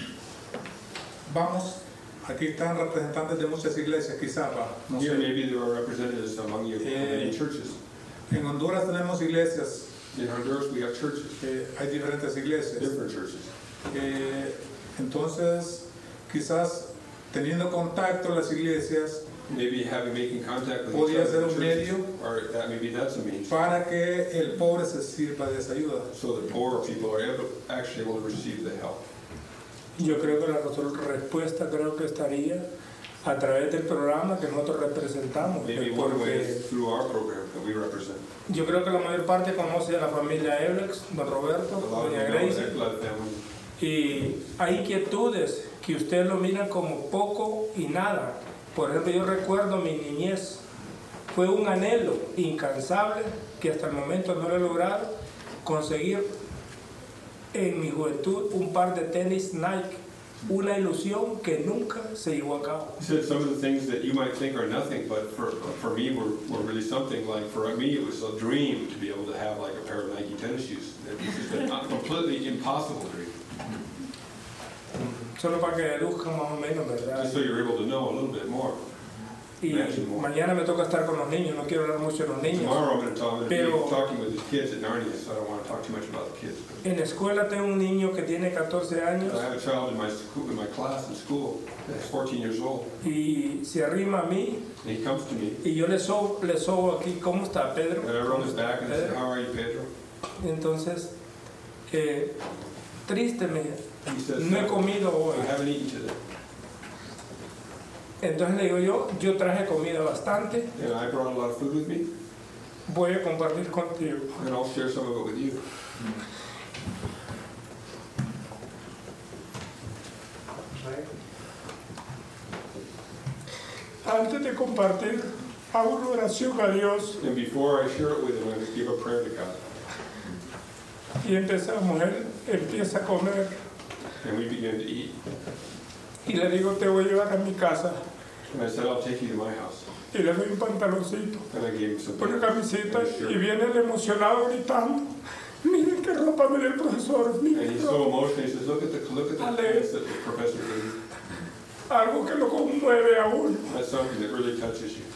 vamos, aquí están representantes de muchas iglesias, quizás, va, no Here, sé. maybe there are representatives among you from Eh, many churches. En Honduras tenemos iglesias, In Honduras, we have churches, eh, hay diferentes iglesias. different churches. Eh, entonces, quizás teniendo contacto las iglesias Maybe having, making contact with each podía other ser in un churches, medio or that, maybe that's a means. para que el pobre se sirva de esa ayuda. So the poorer people are able, actually able to receive the help. Yo creo que la resol- respuesta creo que estaría a través del programa que nosotros representamos. Maybe pues, one way porque is through our program that we represent. yo creo que la mayor parte conoce a la familia Eblex, don A Roberto, lot of doña you know Gracie, that blood family. y hay inquietudes que usted lo mira como poco y nada. Por ejemplo, yo recuerdo mi niñez, fue un anhelo incansable que hasta el momento no lo he logrado, conseguir en mi juventud un par de tenis Nike, una ilusión que nunca se llevó a cabo. He said some of the things that you might think are nothing, but for, for me were, were really something. Like for me, it was a dream to be able to have like a pair of Nike tennis shoes. It was just a completely impossible dream. Solo para que deduzcan más o menos, ¿verdad? Just so you're able to know a little bit more. Y mañana me toca estar con los niños, no quiero hablar mucho de los niños. Tomorrow I'm going to talk, I'm going to Pero- be talking with the kids at Narnia, so I don't want to talk too much about the kids. En la escuela tengo un niño que tiene catorce años I have a child in my school, in my class in school that's fourteen years old, y se arrima a mí and he comes to me, y yo le sobo, le sobo aquí, ¿cómo está Pedro? and I rub his back and I say, Pedro. "How are you, Pedro?" Entonces, eh, triste me, He says, no he comido hoy. "I haven't eaten today." Entonces le digo yo, yo traje comida bastante, And I brought a lot of food with me, voy a compartir contigo. and I'll share some of it with you. Antes de compartir, hago una oración a Dios And before I share it with him, I'm going to give a prayer to God. y empezamos, él empieza a comer And we begin to eat. y le digo, te voy a llevar a mi casa And I said, "I'll take you to my house." y le doy un pantaloncito, And I gave him some una camiseta and a y shirt. viene el emocionado gritando, miren qué ropa me dio el profesor, And miren he's qué so ropa". emotional. He says, "Look at the look at the Ale. pants that the professor gave you." Algo que lo conmueve a uno. That's something that really touches you.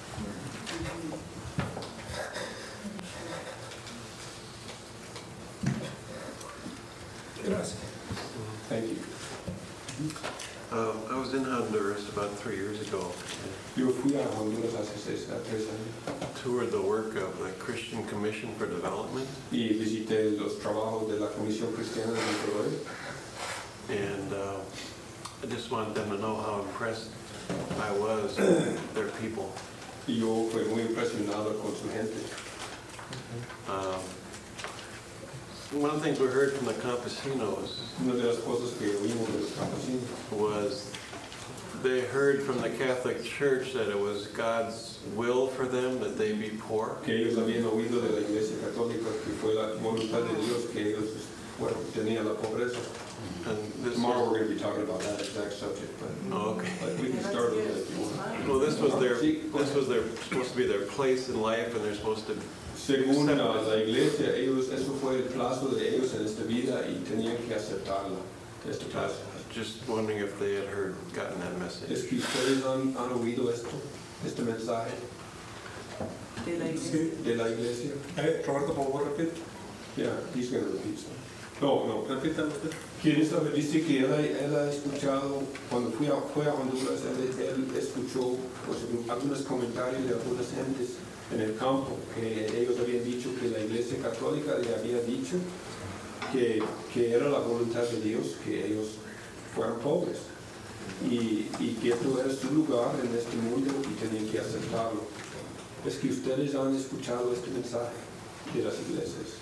Gracias. Thank you. Um, I was in Honduras about three years ago, Yo fui a Honduras hace seis, tres años toured the work of the Christian Commission for Development, y visité los trabajos de la Comisión Cristiana de Desarrollo. and uh, I just wanted them to know how impressed I was with their people. Y yo fui muy impresionado con su gente. Um, One of the things we heard from the campesinos Una de las cosas que oímos de los campesinos was they heard from the Catholic Church that it was God's will for them that they be poor. que ellos habían oído de la Iglesia Católica que fue la voluntad de Dios que ellos bueno, tenían la pobreza. And this Tomorrow was, we're going to be talking about that exact subject, but, oh, okay. but we can start with it if you want. Well, this was their, this was their, supposed to be their place in life, and they're supposed to, Según la, la Iglesia, ellos, eso fue el plazo de ellos en esta vida y tenían que aceptarla, este plazo. just wondering if they had heard, gotten that Es message. que ustedes han, han oído esto, este mensaje they like Sí. de la Iglesia. Eh, Roberto, por favor, repite. Yeah, he's gonna repeat some. No, no. Repítalo usted. ¿Quién sabe? Dice que él ha, él ha escuchado, cuando fue a, fue a Honduras, él, él escuchó pues, algunos comentarios de algunas gentes en el campo, que ellos habían dicho que la Iglesia Católica le había dicho que, que era la voluntad de Dios que ellos fueran pobres y, y que esto era su lugar en este mundo y tenían que aceptarlo. Es que ustedes han escuchado este mensaje de las iglesias.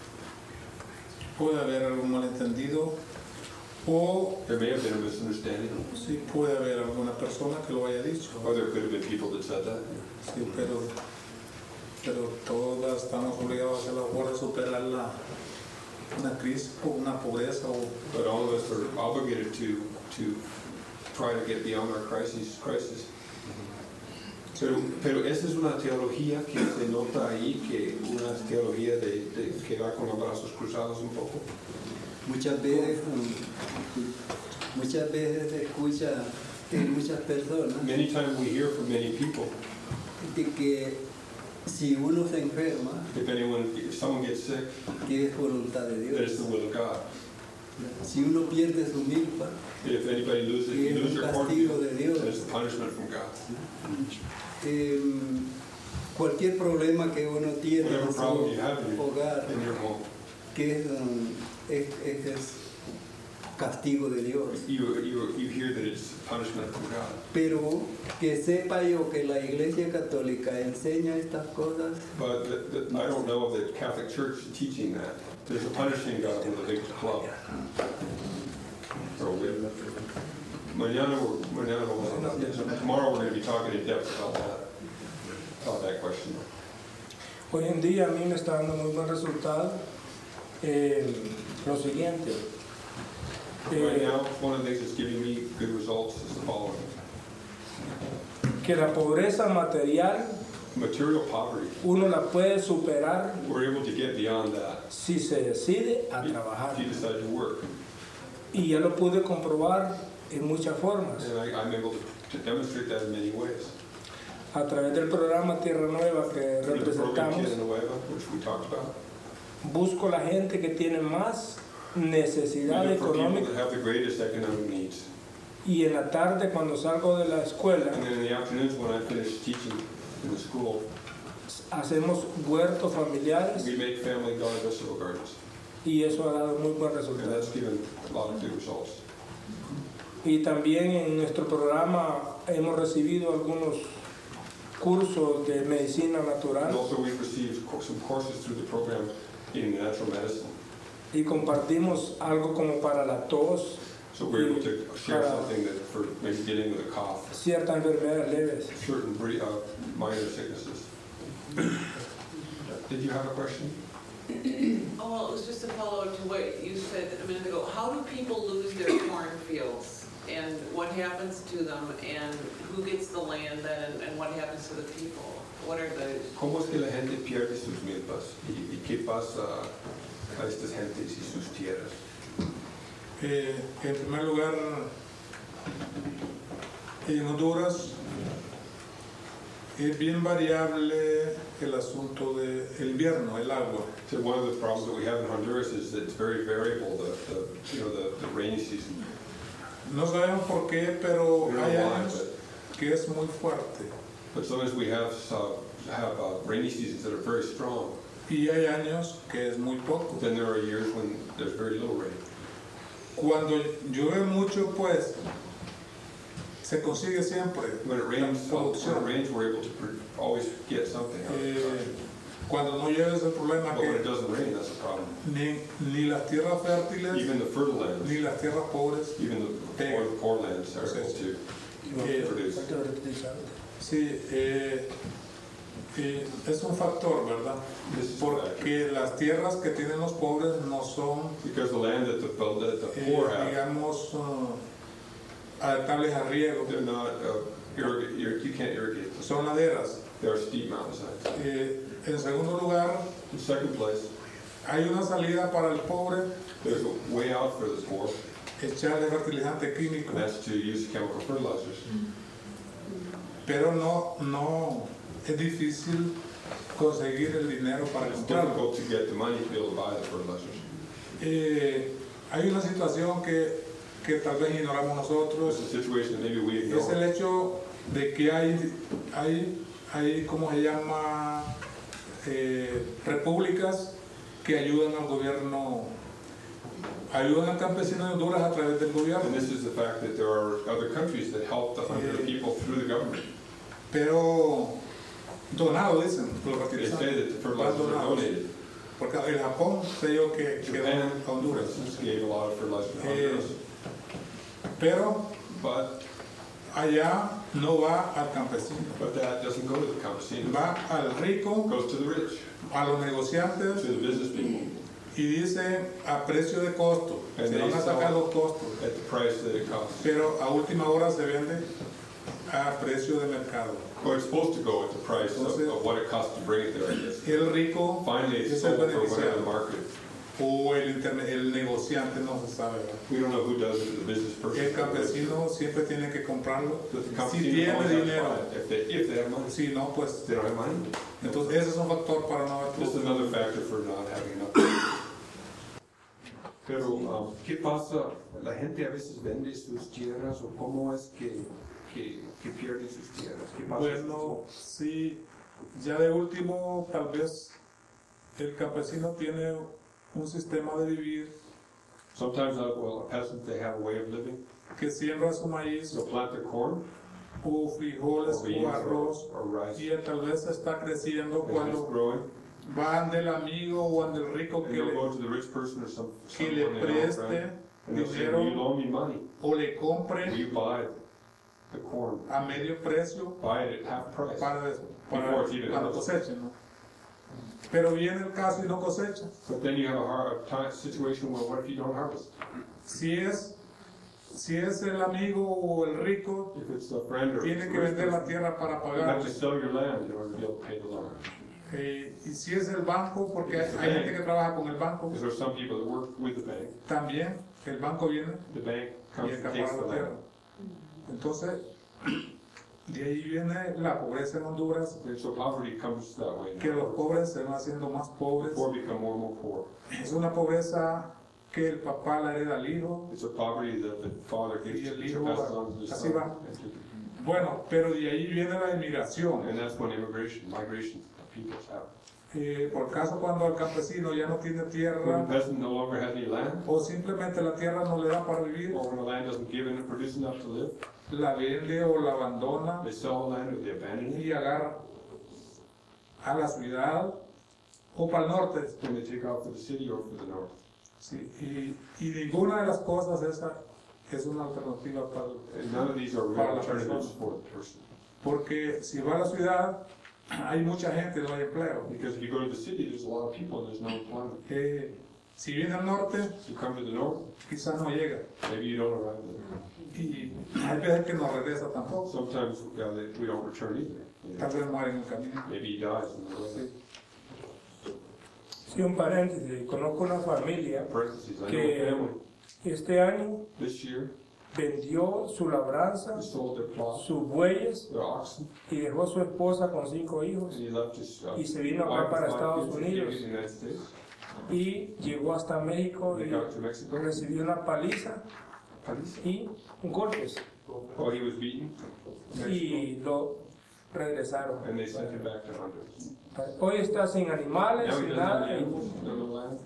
Puede haber algún malentendido o There may have been a misunderstanding, sí puede haber alguna persona que lo haya dicho. or there could have been people that said that. Sí, pero, pero todas estamos obligados a hacer la labor de superar la, una crisis o una pobreza o But all of us are obligated to, to try to get beyond our crisis. crisis. Pero, pero esa es una teología que se nota ahí, que una teología de, de que va con los brazos cruzados un poco. Muchas veces, mm, muchas veces se escucha en muchas personas Many times we hear from many people, de que si uno se enferma, if anyone, if someone gets sick, que es voluntad de that it's Dios. the will of God. Si uno pierde su milpa, If anybody loses, que you es lose un your castigo cornfield, de Dios. that it's a punishment from God. Eh, cualquier problema que uno tiene Whatever en problem you su have in your, hogar, in your home, que es, um, es, es, es castigo de Dios. you, you, you hear that it's punishment from God. Pero que sepa yo que la Iglesia Católica enseña estas cosas, But the, the, I don't know of the Catholic Church teaching that. There's a punishing God with a big club. So we, mañana, we're- mañana vamos a hablar de eso. Tomorrow we're going to be talking in depth about that, about that question. Hoy en día a mí me está dando muy buen resultado eh, lo siguiente. Right eh, now, one of the things that's giving me good results is the following. que la pobreza material Material poverty, uno la puede superar we're able to get beyond that si se decide a if trabajar. you decide to work. Y ya lo pude comprobar en muchas formas. And I, I'm able to, to demonstrate that in many ways. A través del programa Tierra Nueva que Through the program representamos, Tierra Nueva, which we talked about. busco la gente que tiene más necesidad We look for people económica that have the greatest economic needs. y en la tarde cuando salgo de la escuela And then in the afternoons when I finish teaching in the school, hacemos huertos familiares we make family garden vegetable gardens. y eso ha dado muy buen And resultado. that's given a lot of good results. Y también en nuestro programa hemos recibido algunos cursos de medicina And natural also we've received co- some courses through the program in natural medicine. y compartimos algo como para la tos, So we're able to share Para- something that for maybe dealing with a cough, ciertas enfermedades leves. certain bre- uh, minor sicknesses. Did you have a question? Oh, well, it was just a follow-up to what you said a minute ago. How do people lose their cornfields? And what happens to them? And who gets the land then? And, and what happens to the people? What are the... ¿Cómo es que la gente pierde sus milpas? ¿Y, y qué pasa a estas gentes y sus tierras? Eh, en primer lugar, en Honduras es bien variable el asunto del invierno, el agua. So one of the problems that we have in Honduras is that it's very variable, the, the you know, the, the rainy season. No sabemos por qué, pero We don't hay know why, años que es muy fuerte But sometimes we have, uh, have uh, rainy seasons that are very strong. y hay años que es muy poco. Then there are years when there's very little rain. Cuando llueve mucho, pues se consigue siempre When it la rains, when producción. it rains, we're able to pr- always get something out of Eh, it. cuando no llueve es el problema But when it que doesn't rain, that's a problem. ni, ni las tierras fértiles Even the fertile lands, ni las tierras pobres. even the poor, poor lands are able to Eh, produce. Sí, eh, eh, es un factor, ¿verdad? This is a factor. Porque las tierras que tienen los pobres no son, Because the land that the, that the eh, poor have, digamos, uh, adaptables a riego, they're not, uh, irrigate, ir- you can't irrigate them. son laderas. They are steep mountainsides. Eh, en segundo lugar, In second place, hay una salida para el pobre, there's a way out for the poor, echarle fertilizante químico, and that's to use chemical fertilizers. pero no, no es difícil conseguir el dinero para It's comprarlo. difficult to get the money to be able to buy the fertilizers. Eh, hay una situación que, que tal vez ignoramos nosotros, It's a situation that maybe we es el ignore. hecho de que hay, hay, hay ¿cómo se llama? Eh, repúblicas que ayudan al gobierno, ayudan al campesino de Honduras a través del gobierno. And this is the fact that there are other countries that help the Honduran people through the government. Pero donado, dicen los They say fertilizantes. that the fertilizers are donated. Porque el Japón se dio que, que Japan, donó a for Honduras. instance, gave a lot of fertilizer to Eh, Honduras. Pero But, allá no va al campesino, but that doesn't go to the campesinos. va al rico, It goes to the rich, a los to negociantes the business people, y dice a precio de costo, And se they van a sacar sell- los costos, at the price that it costs. pero a última hora se vende a precio de mercado. Well, it's supposed to go at the price of, Entonces- of what it costs to bring it there, I guess. El rico Finally, it's es el sold for whatever the beneficiado market. o el, interne- el negociante, no se sabe, ¿verdad? We don't know who does it, the business person. El campesino siempre tiene que comprarlo But the si campesino tiene always has to dinero, buy it, if they, if they have money. si no, pues If they don't have money, entonces ese es un factor para no haber this is producto. another factor for not having enough. Pero, um, ¿qué pasa? ¿La gente a veces vende sus tierras o cómo es que, que, que pierde sus tierras? ¿Qué pasa? Bueno, sí, ya de último, tal vez el campesino tiene un sistema de vivir Sometimes, uh, well, a peasant, they have a way of living. que siembra su maíz They'll plant their corn o frijoles or o beans or, arroz or rice. y él tal vez está creciendo And it's cuando growing. van del amigo o van del rico And que they'll le, go to the rich person or some, que someone le they know, preste right? And they'll say, will you dinero loan me money? o le Will compre you buy the corn? a medio precio Buy it at half price. para, des- para Before it's even cuando harvested. cosechen, ¿no? Pero viene el caso y no cosecha. But then you have a hard time, situation where what if you don't harvest? Si es, si es el amigo o el rico, If it's a friend or tiene it's a que rich vender la person, tierra para you have pagarle. to sell your land in order to be able to pay the loan. Eh, y si es el banco, porque hay, hay gente que trabaja con el banco, Because there are some people that work with the bank. también el banco viene The bank y comes and takes acapara the la tierra. land. Entonces, de ahí viene la pobreza en Honduras, And so poverty comes that way. que los pobres se van haciendo más The pobres. poor become more and more poor. Es una pobreza que el papá la hereda al hijo. It's a poverty that the father gives Y el to hijo passes va- on to the así son. va. And to- Bueno, pero de ahí viene la inmigración. And that's when immigration, migration people happen. Eh, por caso cuando el campesino ya no tiene When tierra the peasant no longer has any land, o simplemente la tierra no le da para vivir, or when the land doesn't give and produce enough to live, la vende o la abandona they sell the land or they abandon it, y agarra a la ciudad o para el norte. and they take off for the city or for the north. Sí, y, y ninguna de las cosas esa es una alternativa para el- And none of these are real Para la alternatives persona. for the person. porque si va a la ciudad hay mucha gente, no hay empleo. Because if you go to the city, there's a lot of people and there's no employment. Eh, si viene al norte, You come to the north, quizás no llega. maybe you don't arrive there. Y hay veces que no regresa tampoco. Sometimes uh, they, we don't return either. You know, Tal vez muere en el camino. maybe he dies in the way. Sí, un paréntesis, conozco una familia Parentheses, I know a que family este año this year, vendió su labranza, they sold their plots, sus bueyes their oxen, y dejó a su esposa con cinco and hijos he left his uh, y se vino acá wife para and five Estados kids and came Unidos to the United States. y llegó hasta México They y got to Mexico. recibió una paliza Paliza. y golpes Oh, he was beaten. Mexico. y lo regresaron. And they sent him back to Honduras. Hoy está sin animales, Now he sin doesn't have nada. y- animals, no no land.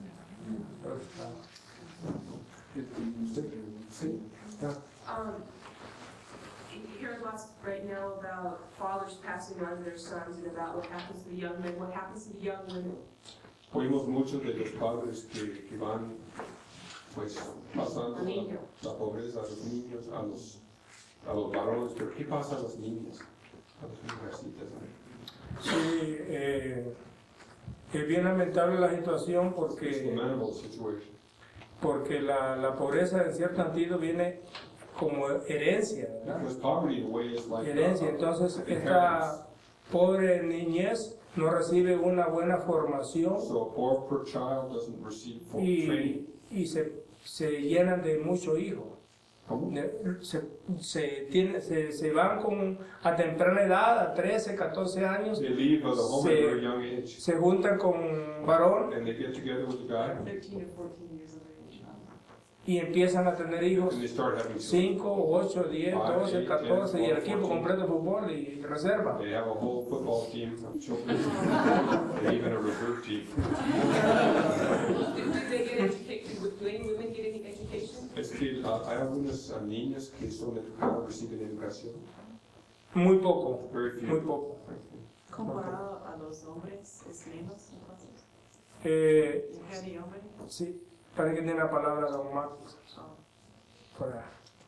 Sí. Um, you hear lots right now about fathers passing on their sons and about what happens to the young men, what happens to the young women. Oímos mucho de los padres que, que van, pues, pasando A niño. la pobreza a los niños, a los, a los varones, pero ¿qué pasa a las niñas? A las mujercitas, ¿no? Sí, eh, es bien lamentable la situación It's a porque, lamentable situation. porque la, la pobreza en cierto sentido viene como herencia, ¿verdad? Because poverty in a way is like Herencia, uh, entonces inheritance. esta pobre niñez no recibe una buena formación So a poor per child doesn't receive full training, y, y se, se llenan de mucho hijo. ¿Cómo? De- Se, se, tiene, se, se van con, a temprana edad, a trece, catorce años, They leave uh, the home at a very young age, se juntan con un varón and they get together with the guy, thirteen or fourteen years of age. y empiezan a tener hijos, and they start having children. cinco, ocho, diez, doce, catorce, y el equipo completo de fútbol y reserva. They have a whole football team of children, and even a reserve team. Do do they get educated, do any women get any education? Es que uh, hay algunas uh, niñas que son educadas, reciben educación. Muy poco, Very few. muy poco. Comparado a los hombres, es menos entonces. Eh, Mujer y hombre. sí, parece que tiene la palabra Don Marcos. Fuera.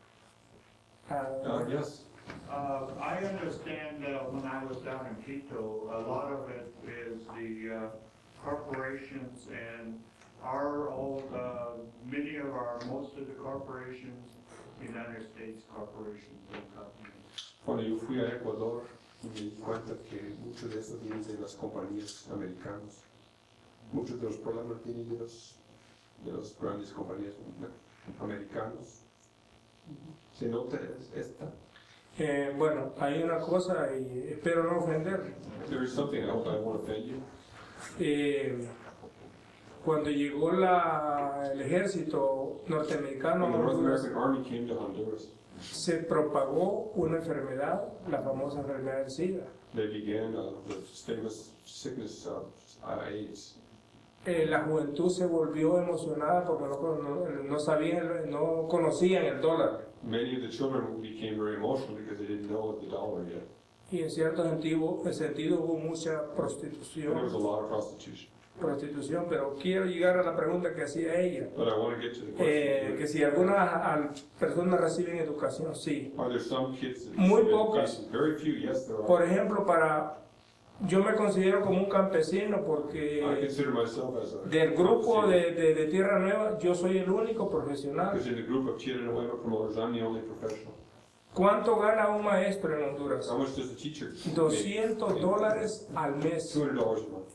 Ah, Uh, yes. Uh, I understand uh, when I was down in Quito, a lot of it is the uh, corporations and our old, uh, many of our, most of the corporations, United States corporations and companies. Cuando yo fui a Ecuador, me di cuenta que muchos de esos vienen de las compañías americanas. Muchos de los problemas vienen de los, de las grandes compañías americanas. ¿Se nota esta? eh, bueno, hay una cosa y espero no ofender. There is something I hope I won't offend you. Eh, cuando llegó la, el ejército norteamericano, When the North American Army came to Honduras, se propagó una enfermedad, la famosa enfermedad del SIDA. they began uh, the famous sickness of uh, AIDS. Eh, la juventud se volvió emocionada porque no, no, no sabían, no conocían el dólar. Many of the children became very emotional because they didn't know the dollar yet. Y en cierto sentido, en sentido hubo mucha And there was a prostitución, lot of prostitution. prostitución, pero quiero llegar a la pregunta que hacía ella. But I want to get to the Eh, question. que si algunas al- personas reciben educación, sí. Are there some kids that Muy receive pocas. education? Very few, yes, there are. Por ejemplo, para yo me considero como un campesino I porque consider myself as a del grupo campesino. de, de, de Tierra Nueva yo soy el único profesional. Because in the group of Tierra Nueva promoters, I'm the only professional. ¿Cuánto gana un maestro en Honduras? How much does a teacher make? doscientos dólares al mes. two hundred dollars a month.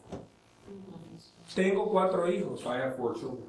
Tengo cuatro hijos. I have four children.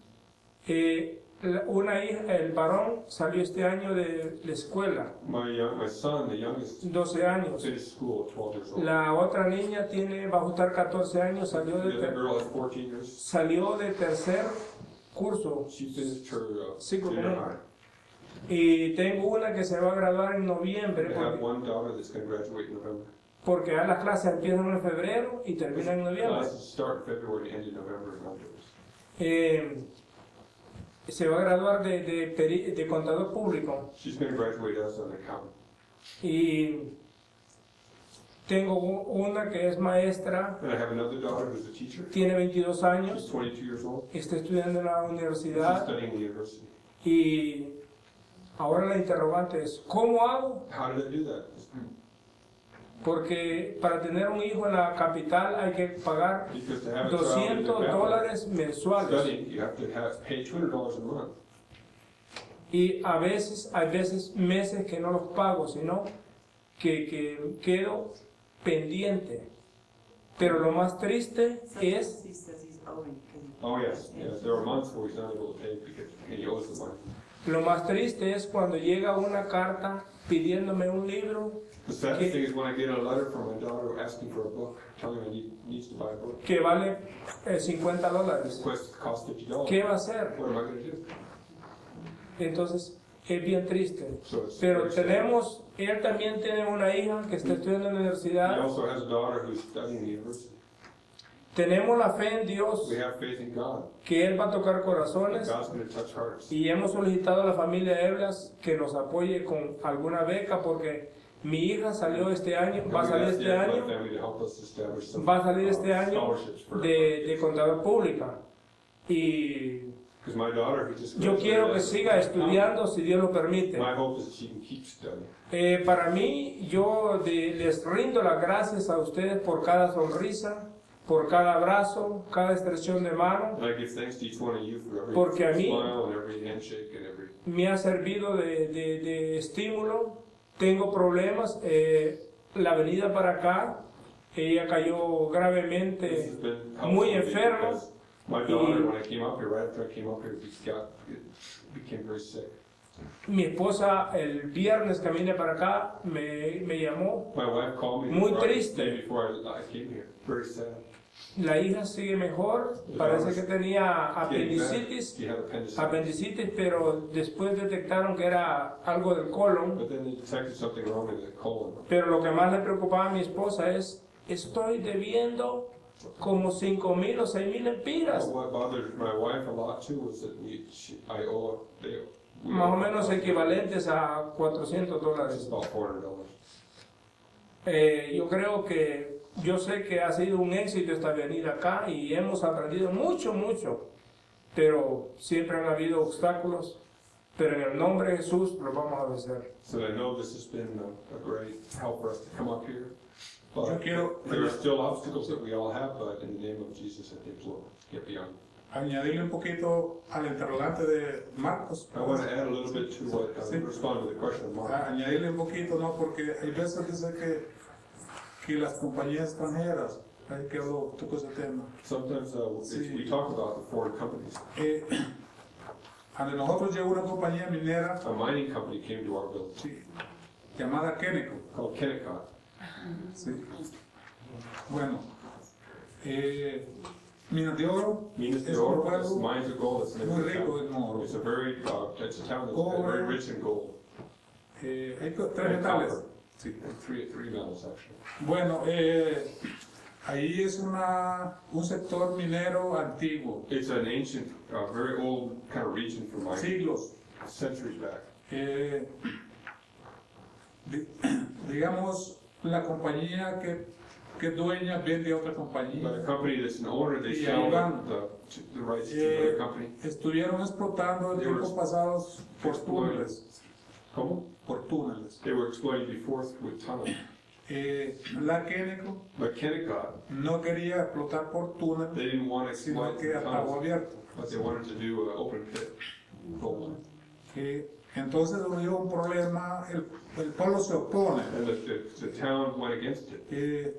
Eh, la- una hija, el varón salió este año de la escuela, My young, my son, the youngest, doce años. finished school at twelve years old. La otra niña tiene, va a ajustar catorce años, salió The de, other ter- girl has fourteen years. salió de tercer curso. She finished her uh, Ciclo junior común. high. Y tengo una que se va a graduar en noviembre I have porque, one daughter that's going to graduate in November. porque ya las clases empiezan en febrero y terminan en noviembre. Classes start in February and end in November in Honduras. Eh, se va a graduar de, de, peri- de contador público She's going to graduate as an accountant. y tengo u- una que es maestra, And I have another daughter who's a teacher. tiene veintidós She's años, twenty-two years old. está estudiando en la She's universidad studying in the university. y ahora la interrogante es, ¿cómo hago? How did I do that? Porque para tener un hijo en la capital hay que pagar Because to have a child in the doscientos capital, dólares mensuales. studying, you have to have, pay two hundred dollars a month. Y a veces, hay veces, meses que no los pago, sino que, que quedo pendiente. Pero lo más triste es, He says he's owing because he- Oh, yes, yes, there are months where he's not able to pay because he owes the money. lo más triste es cuando llega una carta pidiéndome un libro The saddest ¿Qué? thing is when I get a letter from my daughter asking for a book, telling me he needs to buy a book. que vale eh, cincuenta dólares. Request costs fifty dollars. ¿Qué va a hacer? What am I going to do? Entonces es bien triste. So it's Pero very sad. tenemos, él también tiene una hija que está estudiando en la He universidad. also has a daughter who's studying in the university. Tenemos la fe en Dios We have faith in God. que Él va a tocar corazones. God's going to touch hearts. Y hemos solicitado a la familia Eblas que nos apoye con alguna beca porque mi hija salió este año, And va a we salir asked the este Athletic año family to help us establish some, va a salir este uh, año scholarships for de, de contador pública. Y Because my daughter, who just yo quiero que graduated, siga estudiando si Dios lo permite. my hope is that she can keep studying. Eh, para mí, yo de- les rindo las gracias a ustedes por cada sonrisa, por cada abrazo, cada extensión de mano. And I give thanks to each one of you for every Porque a mí- smile and every handshake and every. Me ha servido de, de- de estímulo. Tengo problemas. eh, la venida para acá, ella cayó This gravemente. has been muy helpful to me enfermo. because my daughter, when I came up here, right after I came up here, we got, it became very sick. mi esposa el viernes que vine para acá me, me llamó. My wife called me Muy the Friday triste. before I, I came here. Very sad. La hija sigue mejor, parece que tenía apendicitis, She had appendicitis. apendicitis, pero después detectaron que era algo del colon. But then they detected something wrong in the colon. Pero lo que más le preocupaba a mi esposa es, estoy debiendo como cinco mil o seis mil empiras. But what bothered my wife a lot too was that we, she, I owe, they, we Más o owe- menos equivalentes a cuatrocientos It's dólares. about four hundred dollars. Eh, yo creo que, yo sé que ha sido un éxito esta venida acá y hemos aprendido mucho, mucho, pero siempre han habido obstáculos, pero en el nombre de Jesús los vamos a vencer. So I know this has been a, a great help for us to come up here. Yo But quiero there are still obstacles that we all have, but in the name of Jesus, I think we'll get beyond. añadirle un poquito al interrogante de Marcos. I want to add a little bit to what, uh, Sí. respond to the question of Mark. A- añadirle un poquito, ¿no? Porque hay veces dice que, que las compañías extranjeras, hay que hablo, toco ese tema. Sometimes uh, it's- Sí. we talk about the foreign companies. Eh, a nosotros llegó una compañía minera, A mining company came to our village sí, llamada Queneco. called Kennecott. Sí. Bueno, eh, Minas de Oro Minas de es un Oro, it's pueblo mines of gold, it's an muy excellent rico town. en oro. It's a very, uh, it's a town that's Gold. very rich in gold. Eh, hay co- tres And metales. copper. Sí. And three, three metals actually. Bueno, eh, ahí es una, un sector minero antiguo, It's an ancient, uh, very old kind of region for mining, siglos. centuries back. Eh, di- digamos, la compañía que, que es dueña vende a otra But a compañía. company that's an owner, they Y sell ahí van. the, the rights to Eh, another company. Estuvieron explotando en They were tiempos pasados por exploited. túneles, ¿Cómo? por túneles. They were exploited before with tunnels. Eh, la Queneco But Kennecott, no quería explotar por túnel, they didn't want to sino exploit que the a cabo tunnels, abierto. but they wanted to do an open pit gold. Que entonces hubo un problema, el, el pueblo se opone. And the, the, the town went against it. Eh,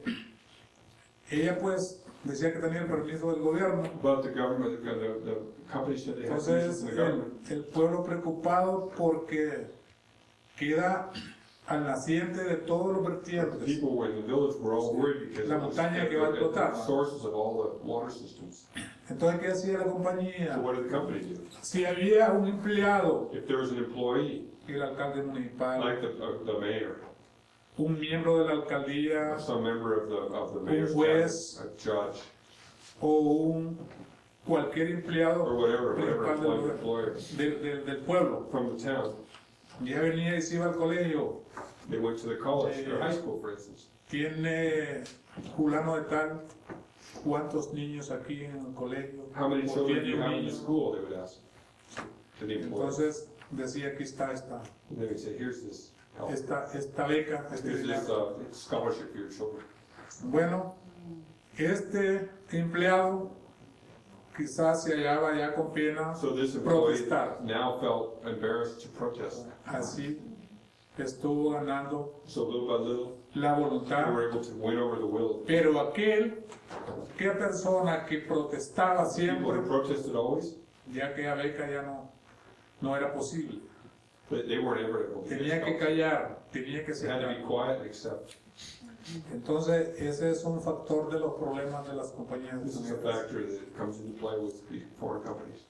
ella pues decía que tenía el permiso del gobierno. But the government, the, the, the company said they had Entonces permission from the el, government. el pueblo preocupado porque queda al naciente de todos los The vertientes. people in the village were all worried because La it was montaña at que va a the- at the explotar. sources of all the water systems. Entonces, ¿qué hacía la compañía? So what did the company do? Si había un empleado, If there was an employee, el alcalde municipal, like the, uh, the mayor, un miembro de la alcaldía or some member of the, of the mayor's juez. cabinet, a judge, o un cualquier or empleado whatever, whatever principal del, employer, employer del- del- del pueblo, from the town, ya venía y se iba al colegio, they went to the college, or Eh, high school, for instance. tiene fulano de tal, cuántos niños aquí en el colegio, How many o children do tiene you un have in the niño. school, they would ask to the employer. Entonces decía, aquí está esta, And they would say, here's this help, esta, esta beca, este here's this dinero. uh, scholarship for your children. Bueno, este empleado quizás se hallaba ya con pena, So this employee protestar. now felt embarrassed to protest. Así estuvo ganando So little by little, la they voluntad. were able to win over the will. Pero aquel, qué persona que protestaba People siempre, who protested always, ya que la beca ya no, no era posible. they, they weren't ever able to get Tenía que help. callar, tenía que They had to be ser. quiet and accept. Entonces, ese es un factor de los problemas de las compañías This is a extranjeras. factor that comes into play with the foreign companies.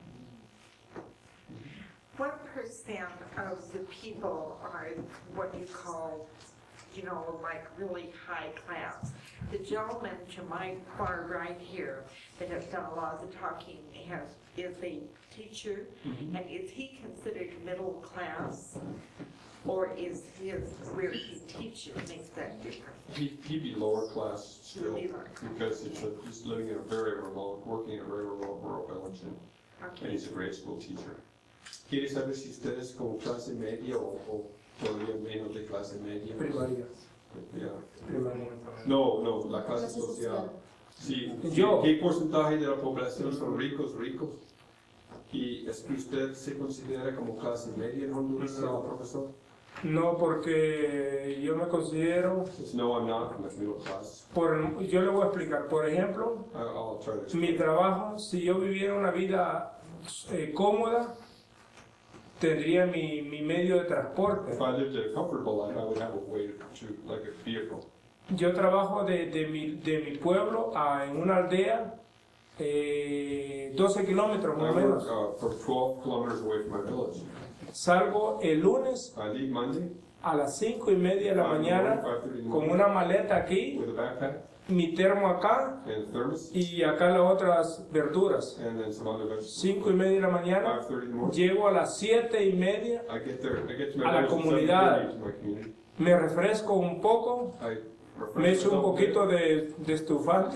What percent of the people are what you call, you know, like really high class? The gentleman to my far right here that has done a lot of the talking has, is a teacher, Mm-hmm. and is he considered middle class? Or is his, where he teaches makes that difference? He, he'd be lower class still, Really lower. because it's a, he's living in a very remote, working in a very remote rural village, and, and Okay. he's a grade school teacher. ¿Quiere saber si ustedes como clase media o, o todavía menos de clase media? Primaria. Ya. primaria. No, no, la clase social. Sí, Yo. ¿qué porcentaje de la población son ricos, ricos? ¿Y es que usted se considera como clase media en Honduras, No. profesor? No, porque yo me considero, Says, no, I'm not from the middle class. por, yo le voy a explicar, por ejemplo, I- I'll try to mi explain. trabajo, si yo viviera una vida eh, cómoda, tendría mi, mi medio de transporte. If I lived a comfortable life, I would have a way to, like a vehicle. Yo trabajo de, de, mi, de mi pueblo a, en una aldea, eh, doce kilómetros I más o work menos. uh, for twelve kilometers away from my village. Salgo el lunes I leave Monday, a las cinco y media de la five in the morning, mañana five thirty in the con morning, una maleta aquí, with a backpack mi termo acá and a thermos, y acá las otras verduras. and then some other vegetables. Cinco y media de la mañana, Five thirty in the morning. llego a las siete y media, I get there. I get to my a la village at comunidad. seven thirty to my community. me refresco un poco, I refresh me echo un myself a bit. poquito de, de estufante.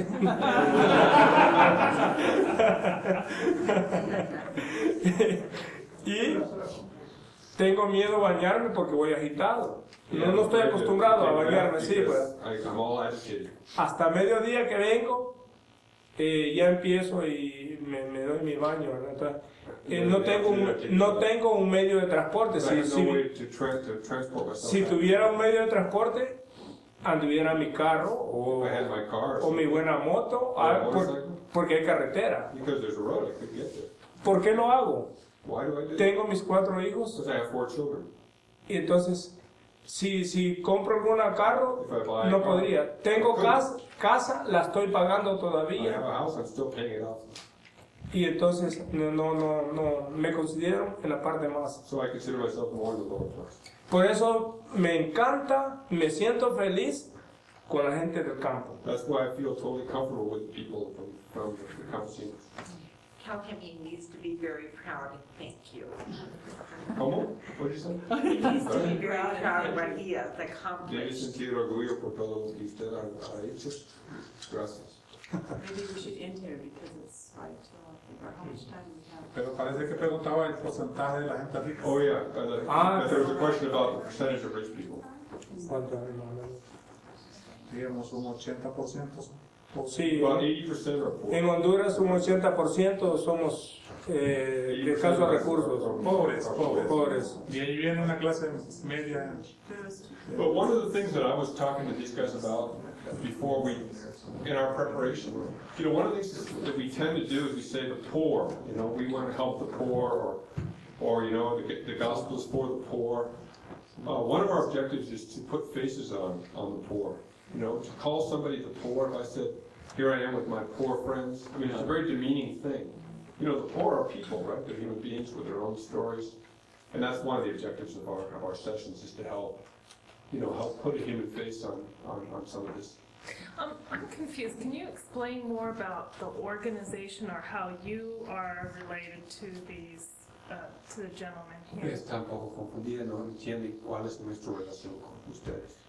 Y tengo miedo a bañarme porque voy agitado. No, no estoy acostumbrado a bañarme así, pues. I- I'm all agitated. Hasta mediodía que vengo, eh, ya empiezo y me, me doy mi baño, ¿verdad? Entonces, eh, no, tengo un, no tengo un medio de transporte. I Si, have no si- way to, tra- to transport myself. si back. tuviera un medio de transporte, anduviera mi carro o, I had my car. o mi buena moto, Or ah, por- motorcycle. porque hay carretera. Because there's a road, I could get there. ¿Por qué lo hago? Why do I do that? Tengo mis cuatro hijos Because I have four children. y entonces, si, si compro algún carro, If I buy a no car, podría. Tengo I couldn't. casa, casa, la estoy pagando I have todavía. a house, I'm still paying it off. Y entonces no, no, no, no me considero en la parte más. So I consider myself more in the lower class. Por eso me encanta, me siento feliz con la gente del campo. That's why I feel totally comfortable with people from, from the campesinos. Tell him he needs to be very proud and thank you. ¿Cómo? What did you say? He needs to be very proud of what he has Debe accomplished. sentir orgullo por todo lo que usted ha, ha hecho. Gracias. Maybe we should end here because it's five till, or how much time we have. Pero parece que preguntaba el porcentaje de la gente rica. Oh, yeah. Uh, Ah. there was a question about the percentage of rich people. Digamos un ochenta por ciento. Sí, About eighty percent are poor. en Honduras un ochenta por ciento somos eh, de escasos recursos, Pobres, pobres. pobres. Y ahí viene una clase media. But one of the things that I was talking to these guys about before we, in our preparation, you know, one of the things that we tend to do is we say the poor, you know, we want to help the poor, or, or you know, the, the gospel is for the poor. Uh, one of our objectives is to put faces on, on the poor. You know, to call somebody the poor, if I said, here I am with my poor friends, I mean, it's a very demeaning thing. You know, the poor are people, right? They're human beings with their own stories. And that's one of the objectives of our, of our sessions, is to help, you know, help put a human face on, on, on some of this. Um, I'm confused. Can you explain more about the organization or how you are related to these, uh, to the gentleman here? Está un poco confundida, no entiende cuál es nuestra relación con ustedes.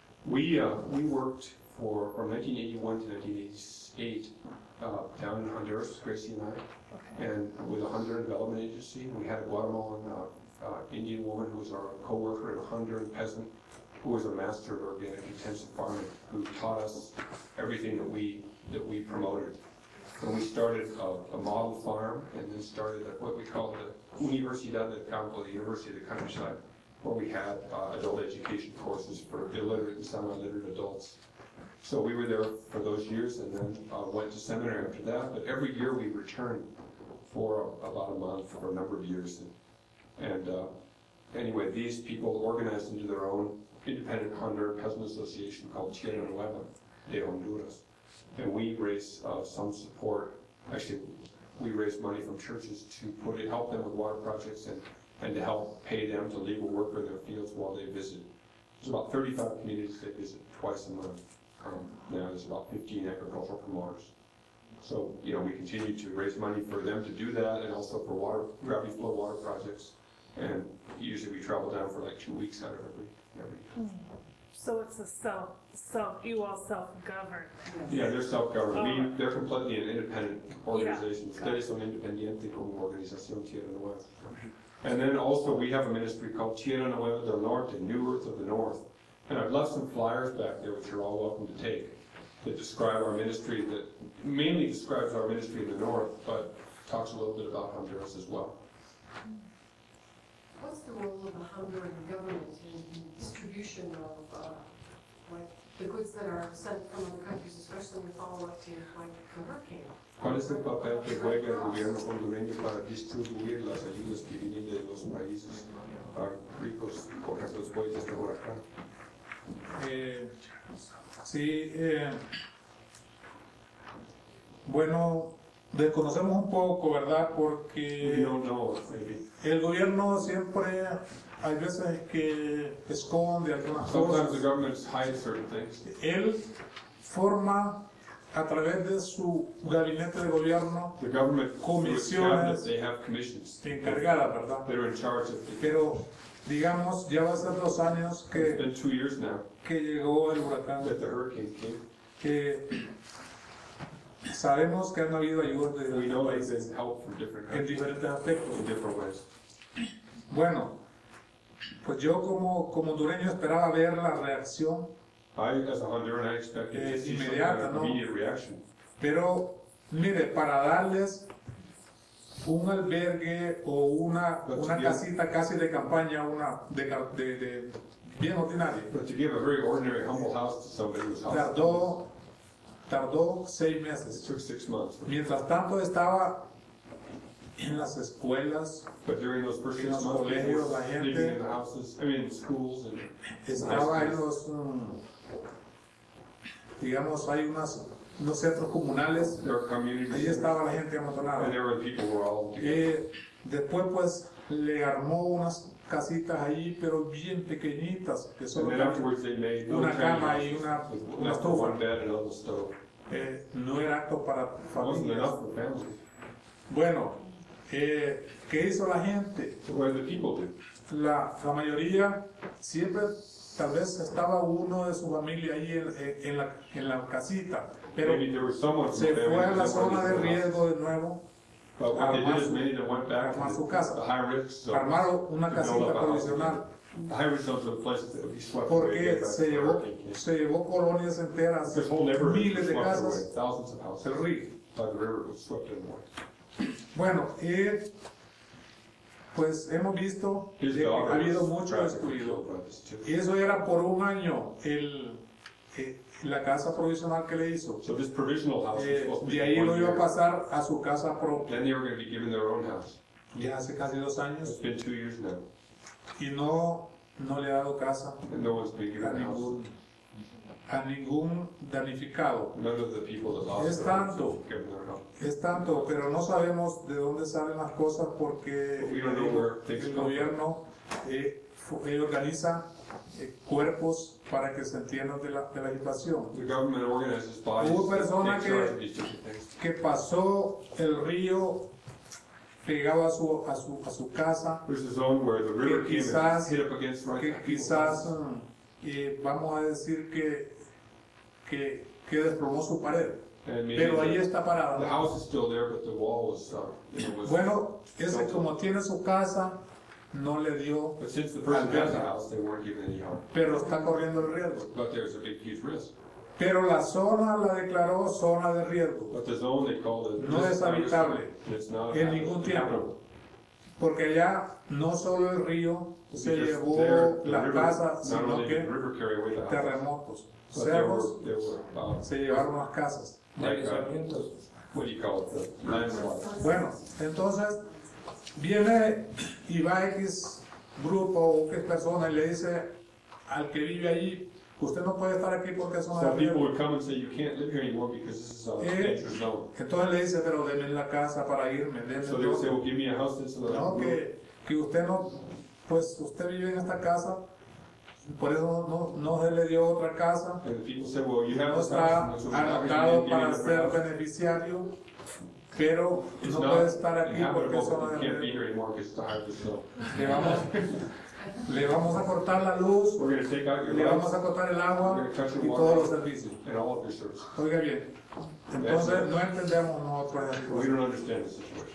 We, uh, we worked for, from nineteen eighty-one to nineteen eighty-eight, uh, down in Honduras, Gracie and I, and with a Honduran Development Agency. We had a Guatemalan, uh, uh, Indian woman who was our co-worker, and a Honduran peasant who was a master of organic intensive farming, who taught us everything that we, that we promoted. And we started a, a model farm, and then started at what we call the Universidad del Campo, the University of the Countryside, where we had uh, adult education courses for illiterate and semi-literate adults. So we were there for those years, and then uh, went to seminary after that. But every year we returned for about a month for a number of years. And, and uh, anyway, these people organized into their own independent Honduran peasant association called Tierra Nueva de Honduras. And we raise uh, some support. Actually, we raise money from churches to put it, help them with water projects, and, and to help pay them to legal work in their fields while they visit. There's about thirty-five communities they visit twice a month. Um, now there's about fifteen agricultural promoters. So, you know, we continue to raise money for them to do that, and also for water, gravity flow water projects. And usually we travel down for like two weeks out of every, every. So it's a self, self, you all self-govern. Yeah, they're self-governed. We, Oh. they're completely an independent organization. Yeah. Ustedes son independiente como organización Tierra Nueva. And then also we have a ministry called Tierra Nueva del Norte, New Earth of the North. And I've left some flyers back there, which you're all welcome to take, that describe our ministry, that mainly describes our ministry in the north, but talks a little bit about Honduras as well. What's the role of the Honduran government in the distribution of, uh, like, the goods that are sent from other countries, especially in the follow-up to like a hurricane? ¿Cuál es el papel que juega el gobierno hondureño para distribuir las ayudas que vienen de los países ah, ricos, por ejemplo, después de este huracán? Eh, sí, eh, bueno, desconocemos un poco, ¿verdad? We Porque don't know, maybe. el gobierno siempre, hay veces que esconde algunas Sometimes the cosas. government hides certain things. Él forma a través de su gabinete de gobierno The government, through its comisiones cabinet, they have commissions. encargadas, ¿verdad? They're in charge of the, Pero digamos, ya va a ser dos años it's que, been two years now que llegó el huracán, that the hurricane came. que sabemos que han habido ayudas de We diferentes know there's países been help from different en countries diferentes aspectos. in different ways. Bueno, pues yo como, como hondureño esperaba ver la reacción, I, as a Honduran, I expected Eh, to see some kind inmediata, of ¿no? immediate reaction. pero mire, para darles un albergue o una, But una to give- casita casi de campaña, una de, ca- de, de bien ordinaria, But to give a very ordinary, humble house to somebody who's house, tardó, tardó seis it meses. took six months. Mientras tanto estaba en las escuelas, But during those first En six los months, people colegios, la were gente- living in the houses, I mean, in schools and estaba en los, mm, digamos, hay unas, unos centros comunales, their communities. ahí estaba la gente And amontonada. there were people who were all together. Eh, después pues le armó unas casitas ahí, pero bien pequeñitas, que And solo then tenían, afterwards, they made little una tiny cama y houses una- with una enough for estufa. one bed and a little stove. eh, no era apto para It wasn't familias. enough for families. Bueno, eh, ¿qué hizo la gente? So what did the people do? La, la mayoría siempre, tal vez estaba uno de su familia ahí en, en- en la, en la casita, pero Maybe there was someone from se the fue a la family zona de that lived in the house. riesgo de nuevo, But what they did armar is su- many that went back armar to su the casa. the high risk zones. armaron una to build casita up a house. provisional, The high risk zones are the places that would be swept away. porque again by se the llevó, hurricane came. se llevó colonias enteras, This whole neighborhood was miles de swept away, casas, thousands of houses el río. by the river was swept away. Bueno, eh, pues hemos visto His de que ha daughter habido was mucho tragically descuido. killed by this too. Y eso era por un año el, eh, la casa provisional que le hizo. So this provisional house was Eh, supposed to be de ahí one lo iba a year. pasar a su casa propia. Then they were going to be given their own house. Ya hace casi dos It's años been two years now, y no, no le ha dado casa and no one's been a given a house. ningún, a ningún damnificado. None of the people that lost Es their homes tanto. were given their house. Es tanto, pero no sabemos de dónde salen las cosas porque We don't know where things el come from. gobierno eh, fu- eh, organiza eh, cuerpos para que se entiendan de la, de la situación. The government organizes bodies Hubo that personas take charge que- of these different things. Que pasó el río pegado a su, a su, a su casa, There's a zone where the river que came quizás, and hit up against right que people's quizás houses. mm, eh, vamos a decir que, que, que desplomó su pared, And maybe pero ahí the, está the parada. house is still there, but the wall was, uh, you know, was. Bueno, ese como tiene su casa, no le dio, But since the person has a house, they weren't given any help. pero está corriendo el riesgo. But there's a big, huge risk. Pero la zona la declaró zona de riesgo, But the zone they call it. No es habitable It's not en ningún tiempo. habitable. porque allá no solo el río se Because llevó there, the las river- casas, Not sino only did que the river carry away the houses, terremotos, but there were, cerros there were, uh, se llevaron las casas. like, uh, Deslizamientos. what do you call it, the landslides. Bueno, entonces viene y va X grupo o X persona y le dice al que vive allí, usted no puede estar aquí porque es una Some people riesgo. would come and say, you can't live here anymore because this is a Eh, dangerous zone. Entonces le dice, pero denme la casa para irme, denme So they would say, todo. well, give me a house so that I No, can move. que, que usted no, pues usted vive en esta casa, por eso no, no se le dio otra casa, And the people say, well, you have no this está house, and so how can anotado you give me para a ser different house? beneficiario, pero It's no not puede estar aquí porque es inhabitable, zona but de you can't be riesgo. here anymore because it's a high risk zone. Le vamos, le vamos a cortar la luz, We're gonna take out your le vamos lights a cortar el We're agua gonna cut your y water todos los off. servicios. and all of your services. Oiga bien, entonces no entendemos nosotros esa We situación. don't understand the situation.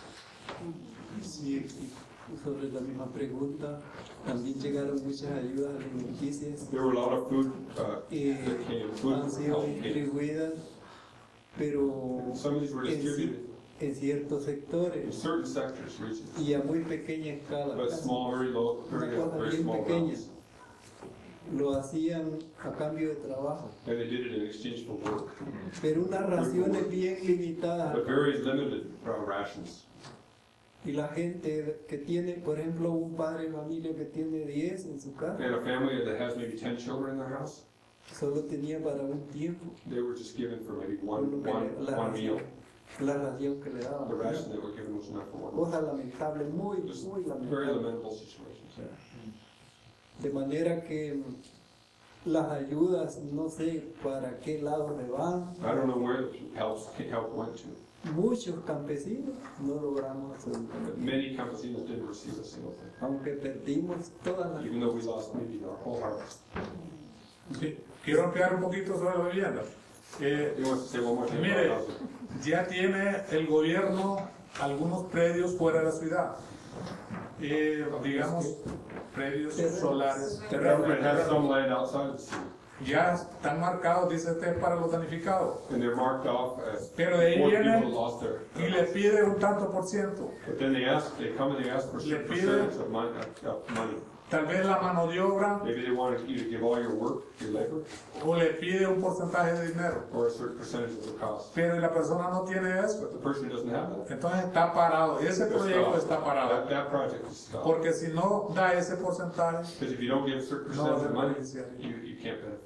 Sí, sobre la misma pregunta, también llegaron muchas ayudas alimenticias There were a lot of food, uh, y that came, food han sido help came. distribuidas, pero And some of these were en, distributed en ciertos in sectores certain sectors, regions, y a muy pequeña escala, but small, very low, very, Una cosa very bien small pequeña. amounts. lo hacían a cambio de trabajo, And they did it in exchange for work, pero unas raciones bien limitadas. but very limited uh, rations. Y la gente que tiene, por ejemplo, un padre de familia que tiene diez en su casa, And a family that has maybe ten children in their house, solo tenía para un tiempo they were just given for maybe one, lo que one, le- la, one meal. la ración que le The daban. ration they were given was enough for one meal. Cosa lamentable, muy, Just muy very lamentable. lamentable situations. De manera que las ayudas, no sé para qué lado le van. I don't know where the help, help went to. Muchos campesinos no logramos absolutamente, Many campesinos didn't receive a single thing, aunque perdimos todas las. even though we lost maybe our whole harvest. Sí. Quiero ampliar un poquito sobre la vivienda. Eh, You want to say one more thing Mire, about housing? ya tiene el gobierno algunos predios fuera de la ciudad. Eh, digamos, predios solares. The government has some land outside the city, Ya están marcados, dice este, para los danificados. and they're marked off as Pero de ahí poor viene people lost their. y le pide un tanto por ciento. But then they ask, they come and they ask for a Le certain pide- percentage of mon- of money. Tal vez la mano de obra Maybe they want you to give all your work, your labor, o le pide un porcentaje de dinero. or a certain percentage of the cost. Pero la persona no tiene eso. But the person doesn't have that. Entonces está parado. Ese They're proyecto stopped. está parado. That, that project is stopped. Porque si no da ese porcentaje, Because if you don't give a certain no percentage se of money, beneficia. you, you can't benefit.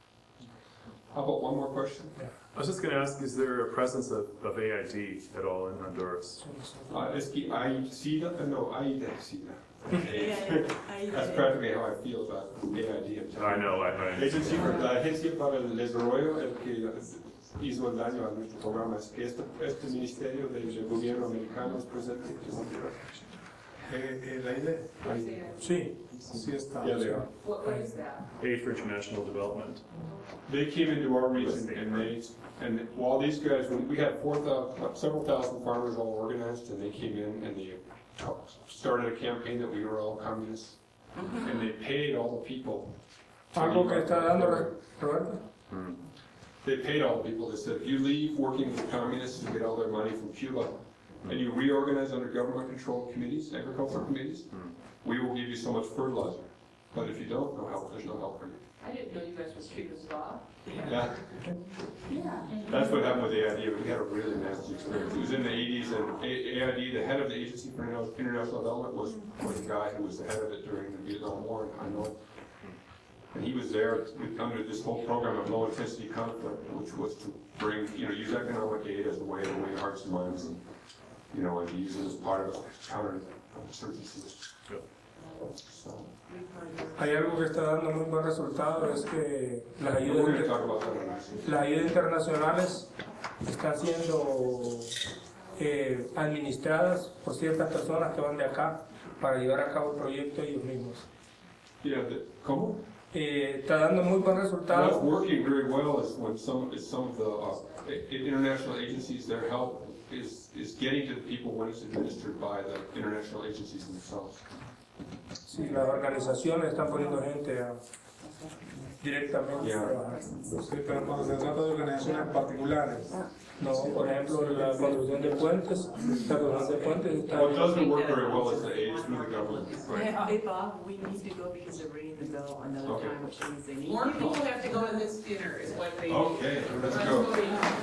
How about one more question? I was just going to ask, is there a presence of, of A I D at all in Honduras? Uh, es que hay SIDA, no, hay SIDA. Ahí- That's practically how I feel about A I D. I know, I, I La agencia, la agencia para el desarrollo, el que hizo el daño a nuestro programa, es que este, este ministerio del gobierno americano es presente en Honduras. Eh, eh, la idea. Ahí. Sí. Sí está. Yeah, they are. What, what is that? Aid for International Development. They came into our region and they, and while these guys, when we had four thousand, several thousand farmers all organized, and they came in and they started a campaign that we were all communists, and they paid all the people. to Algo que leave está our dando program. Roberto. They paid all the people. They said, if you leave working with the communists who get all their money from Cuba, and you reorganize under government-controlled committees, agricultural committees, we will give you so much fertilizer. But if you don't, no help. There's no help for you. I didn't know you guys was treated as law. Yeah. That's what happened with A I D. We had a really nasty experience. It was in the eighties, and A I D, the head of the Agency for International Development, was, was the guy who was the head of it during the Vietnam War in Hanoi. And he was there with- under this whole program of low-intensity conflict, which was to bring, you know, use economic aid as a way to win hearts and minds, and, you know, and to use it as part of a counterinsurgency. So, Hay algo que está dando muy buen resultado, es que las we're ayudas, going to inter- talk about that in a minute. las ayudas internacionales están siendo eh, administradas por ciertas personas que van de acá para llevar a cabo el proyecto ellos mismos. Yeah, the, ¿cómo? Eh, está dando muy buen What's resultado. working very well is when some, is some of the uh, i- international agencies, their help is, is getting to the people when it's administered by the international agencies themselves. Sí, las organizaciones están poniendo gente a, directamente Yeah. a trabajar. Sí, pero cuando se trata de organizaciones particulares, No, por ejemplo, la construcción de puentes, la construcción de puentes está What doesn't work very well is the aid through the government. Hey, hey, Bob, we need to go because they're reading the bill another Okay. time, which means they need More to people go. have to go to this dinner is what they. Okay, let's go. Let's go.